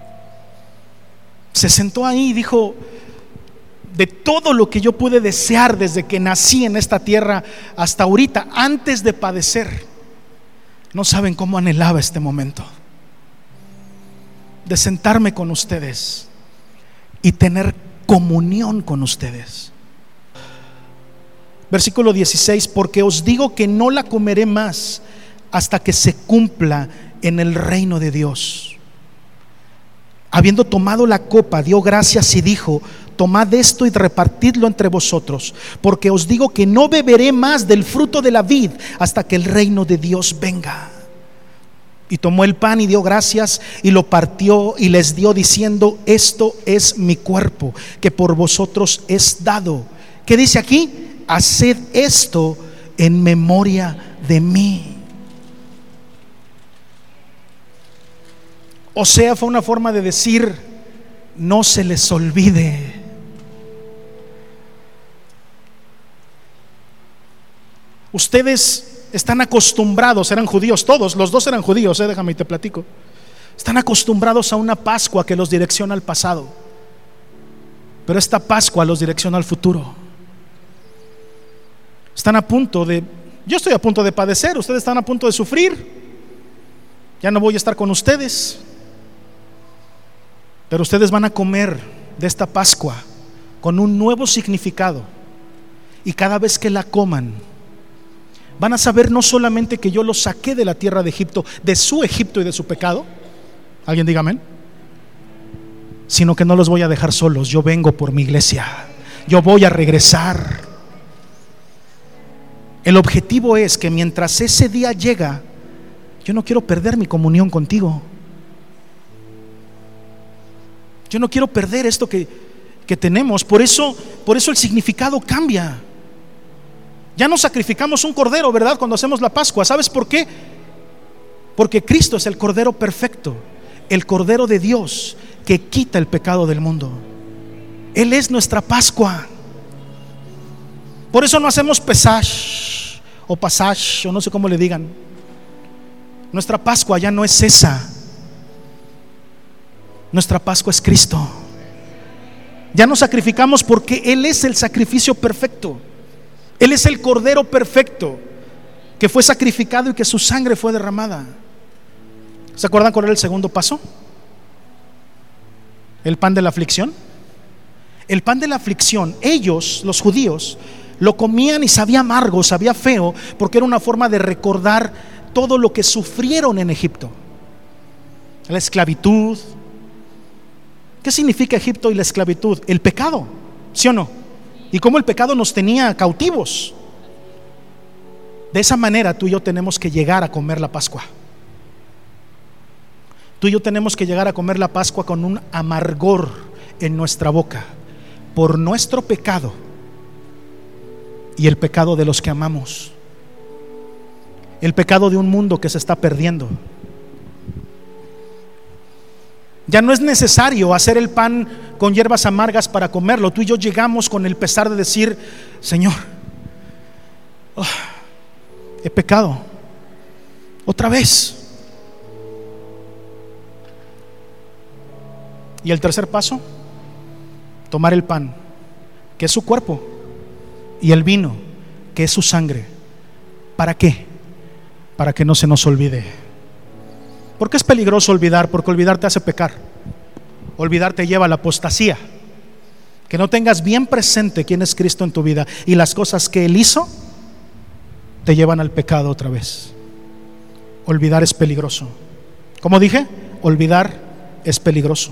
Se sentó ahí y dijo: de todo lo que yo pude desear desde que nací en esta tierra hasta ahorita, antes de padecer, no saben cómo anhelaba este momento de sentarme con ustedes y tener comunión con ustedes. Versículo 16: porque os digo que no la comeré más hasta que se cumpla en el reino de Dios. Habiendo tomado la copa, dio gracias y dijo: tomad esto y repartidlo entre vosotros, porque os digo que no beberé más del fruto de la vid hasta que el reino de Dios venga. Y tomó el pan y dio gracias y lo partió y les dio, diciendo: esto es mi cuerpo, que por vosotros es dado. ¿Qué dice aquí? Haced esto en memoria de mí. O sea, fue una forma de decir: no se les olvide. Ustedes están acostumbrados, eran judíos todos, los 2 eran judíos, déjame y te platico. Están acostumbrados a una Pascua que los direcciona al pasado, pero esta Pascua los direcciona al futuro. Están a punto de, yo estoy a punto de padecer, ustedes están a punto de sufrir. Ya no voy a estar con ustedes, pero ustedes van a comer de esta Pascua con un nuevo significado. Y cada vez que la coman, van a saber no solamente que yo los saqué de la tierra de Egipto, de su Egipto y de su pecado, alguien diga amén, sino que no los voy a dejar solos. Yo vengo por mi iglesia, yo voy a regresar. El objetivo es que mientras ese día llega, yo no quiero perder mi comunión contigo. Yo no quiero perder esto que tenemos. Por eso el significado cambia. Ya no sacrificamos un cordero, ¿verdad?, cuando hacemos la Pascua. ¿Sabes por qué? Porque Cristo es el cordero perfecto, el cordero de Dios que quita el pecado del mundo. Él es nuestra Pascua. Por eso no hacemos Pesach o Pasach, o no sé cómo le digan. Nuestra Pascua ya no es esa. Nuestra Pascua es Cristo. Ya no sacrificamos porque Él es el sacrificio perfecto. Él es el cordero perfecto que fue sacrificado y que su sangre fue derramada. ¿Se acuerdan cuál era el segundo paso? El pan de la aflicción. El pan de la aflicción, ellos, los judíos, lo comían y sabía amargo, sabía feo, porque era una forma de recordar todo lo que sufrieron en Egipto. La esclavitud. ¿Qué significa Egipto y la esclavitud? El pecado, ¿sí o no? Y cómo el pecado nos tenía cautivos. De esa manera tú y yo tenemos que llegar a comer la Pascua. Tú y yo tenemos que llegar a comer la Pascua con un amargor en nuestra boca por nuestro pecado y el pecado de los que amamos, el pecado de un mundo que se está perdiendo. Ya no es necesario hacer el pan con hierbas amargas para comerlo. Tú y yo llegamos con el pesar de decir: Señor, he pecado otra vez. Y el tercer paso, tomar el pan, que es su cuerpo, y el vino, que es su sangre. ¿Para qué? Para que no se nos olvide. ¿Por qué es peligroso olvidar? Porque olvidar te hace pecar. Olvidar te lleva a la apostasía. Que no tengas bien presente quién es Cristo en tu vida y las cosas que Él hizo te llevan al pecado otra vez. Olvidar es peligroso. ¿Cómo dije? Olvidar es peligroso.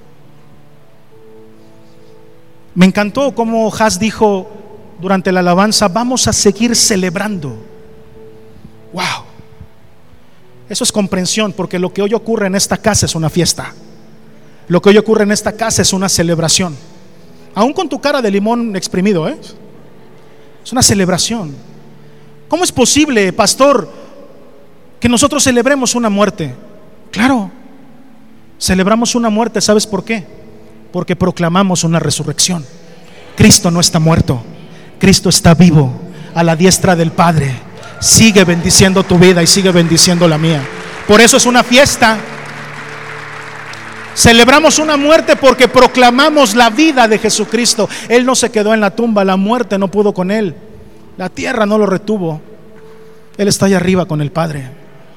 Me encantó como Has dijo durante la alabanza: vamos a seguir celebrando. Wow. Eso es comprensión, porque lo que hoy ocurre en esta casa es una fiesta. Lo que hoy ocurre en esta casa es una celebración. Aún con tu cara de limón exprimido, es una celebración. ¿Cómo es posible, pastor, que nosotros celebremos una muerte? Claro, celebramos una muerte. ¿Sabes por qué? Porque proclamamos una resurrección. Cristo no está muerto, Cristo está vivo a la diestra del Padre. Sigue bendiciendo tu vida y sigue bendiciendo la mía. Por eso es una fiesta. Celebramos una muerte porque proclamamos la vida de Jesucristo. Él no se quedó en la tumba, la muerte no pudo con Él, la tierra no lo retuvo. Él está allá arriba con el Padre.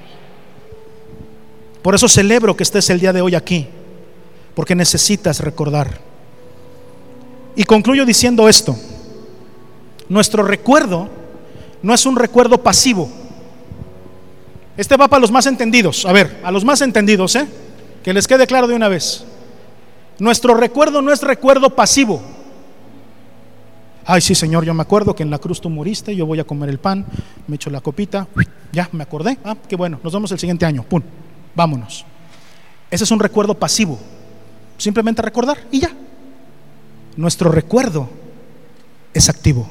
Por eso celebro que estés el día de hoy aquí, porque necesitas recordar. Y concluyo diciendo esto: nuestro recuerdo no es un recuerdo pasivo. Este va para los más entendidos. A ver, a los más entendidos, que les quede claro de una vez. Nuestro recuerdo no es recuerdo pasivo. Ay, sí, Señor, yo me acuerdo que en la cruz tú moriste, yo voy a comer el pan, me echo la copita, ya me acordé, qué bueno, nos vemos el siguiente año, pum, vámonos. Ese es un recuerdo pasivo. Simplemente recordar y ya. Nuestro recuerdo es activo.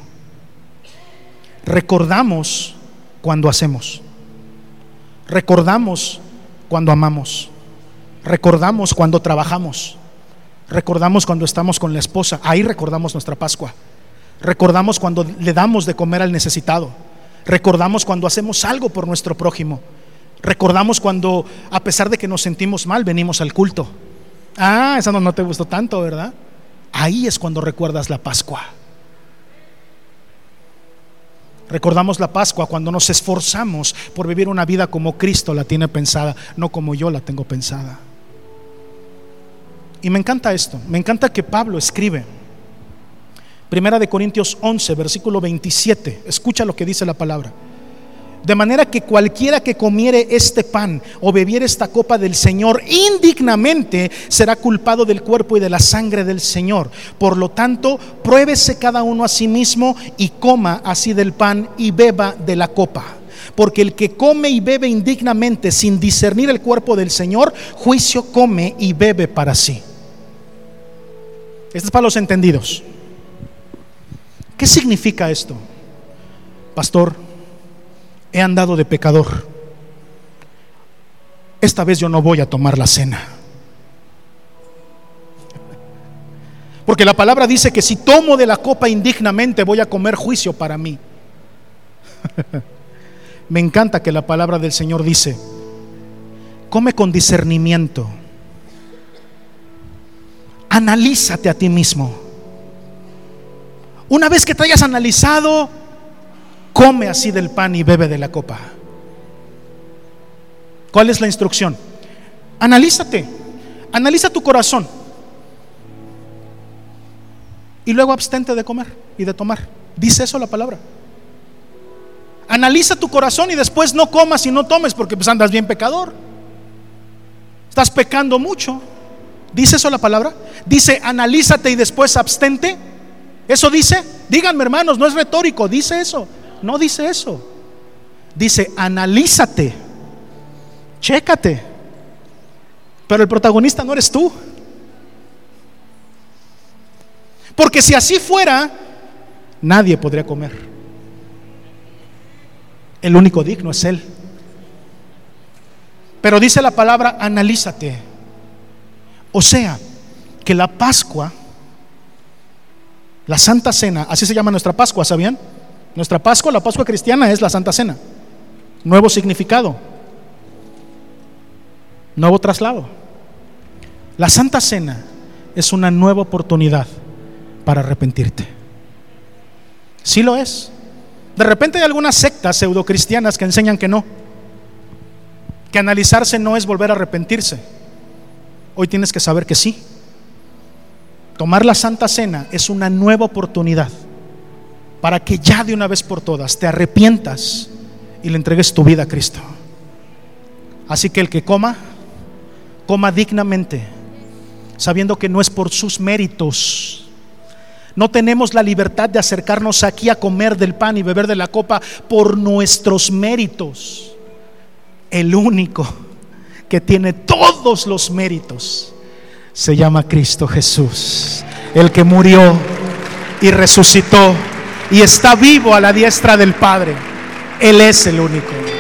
Recordamos cuando hacemos. Recordamos cuando amamos. Recordamos cuando trabajamos. Recordamos cuando estamos con la esposa. Ahí recordamos nuestra Pascua. Recordamos cuando le damos de comer al necesitado. Recordamos cuando hacemos algo por nuestro prójimo. Recordamos cuando, a pesar de que nos sentimos mal, venimos al culto. Esa no te gustó tanto, ¿verdad? Ahí es cuando recuerdas la Pascua. Recordamos la Pascua cuando nos esforzamos por vivir una vida como Cristo la tiene pensada, no como yo la tengo pensada. Y me encanta esto, me encanta que Pablo escribe 1 Corintios 11, versículo 27. Escucha lo que dice la palabra: de manera que cualquiera que comiere este pan o bebiere esta copa del Señor indignamente será culpado del cuerpo y de la sangre del Señor. Por lo tanto, pruébese cada uno a sí mismo y coma así del pan y beba de la copa. Porque el que come y bebe indignamente sin discernir el cuerpo del Señor, juicio come y bebe para sí. Esto es para los entendidos. ¿Qué significa esto? Pastor, he andado de pecador. Esta vez yo no voy a tomar la cena. Porque la palabra dice que si tomo de la copa indignamente voy a comer juicio para mí. Me encanta que la palabra del Señor dice: come con discernimiento. Analízate a ti mismo. Una vez que te hayas analizado, come así del pan y bebe de la copa. ¿Cuál es la instrucción? Analízate, analiza tu corazón y luego abstente de comer y de tomar. Dice eso la palabra. Analiza tu corazón y después no comas y no tomes, porque pues andas bien pecador, estás pecando mucho. ¿Dice eso la palabra? Dice analízate y después abstente. ¿Eso dice? Díganme, hermanos, no es retórico, dice eso. No dice eso. Dice analízate, chécate. Pero el protagonista no eres tú. Porque si así fuera, nadie podría comer. El único digno es Él. Pero dice la palabra, analízate. O sea, que la Pascua, la Santa Cena, así se llama nuestra Pascua, ¿sabían? Nuestra Pascua, la Pascua cristiana, es la Santa Cena. Nuevo significado, nuevo traslado. La Santa Cena es una nueva oportunidad para arrepentirte. Sí lo es. De repente hay algunas sectas pseudocristianas que enseñan que no, que analizarse no es volver a arrepentirse. Hoy tienes que saber que sí. Tomar la Santa Cena es una nueva oportunidad para que ya de una vez por todas te arrepientas y le entregues tu vida a Cristo. Así que el que coma, coma dignamente, sabiendo que no es por sus méritos. No tenemos la libertad de acercarnos aquí a comer del pan y beber de la copa por nuestros méritos. El único que tiene todos los méritos se llama Cristo Jesús, el que murió y resucitó y está vivo a la diestra del Padre. Él es el único.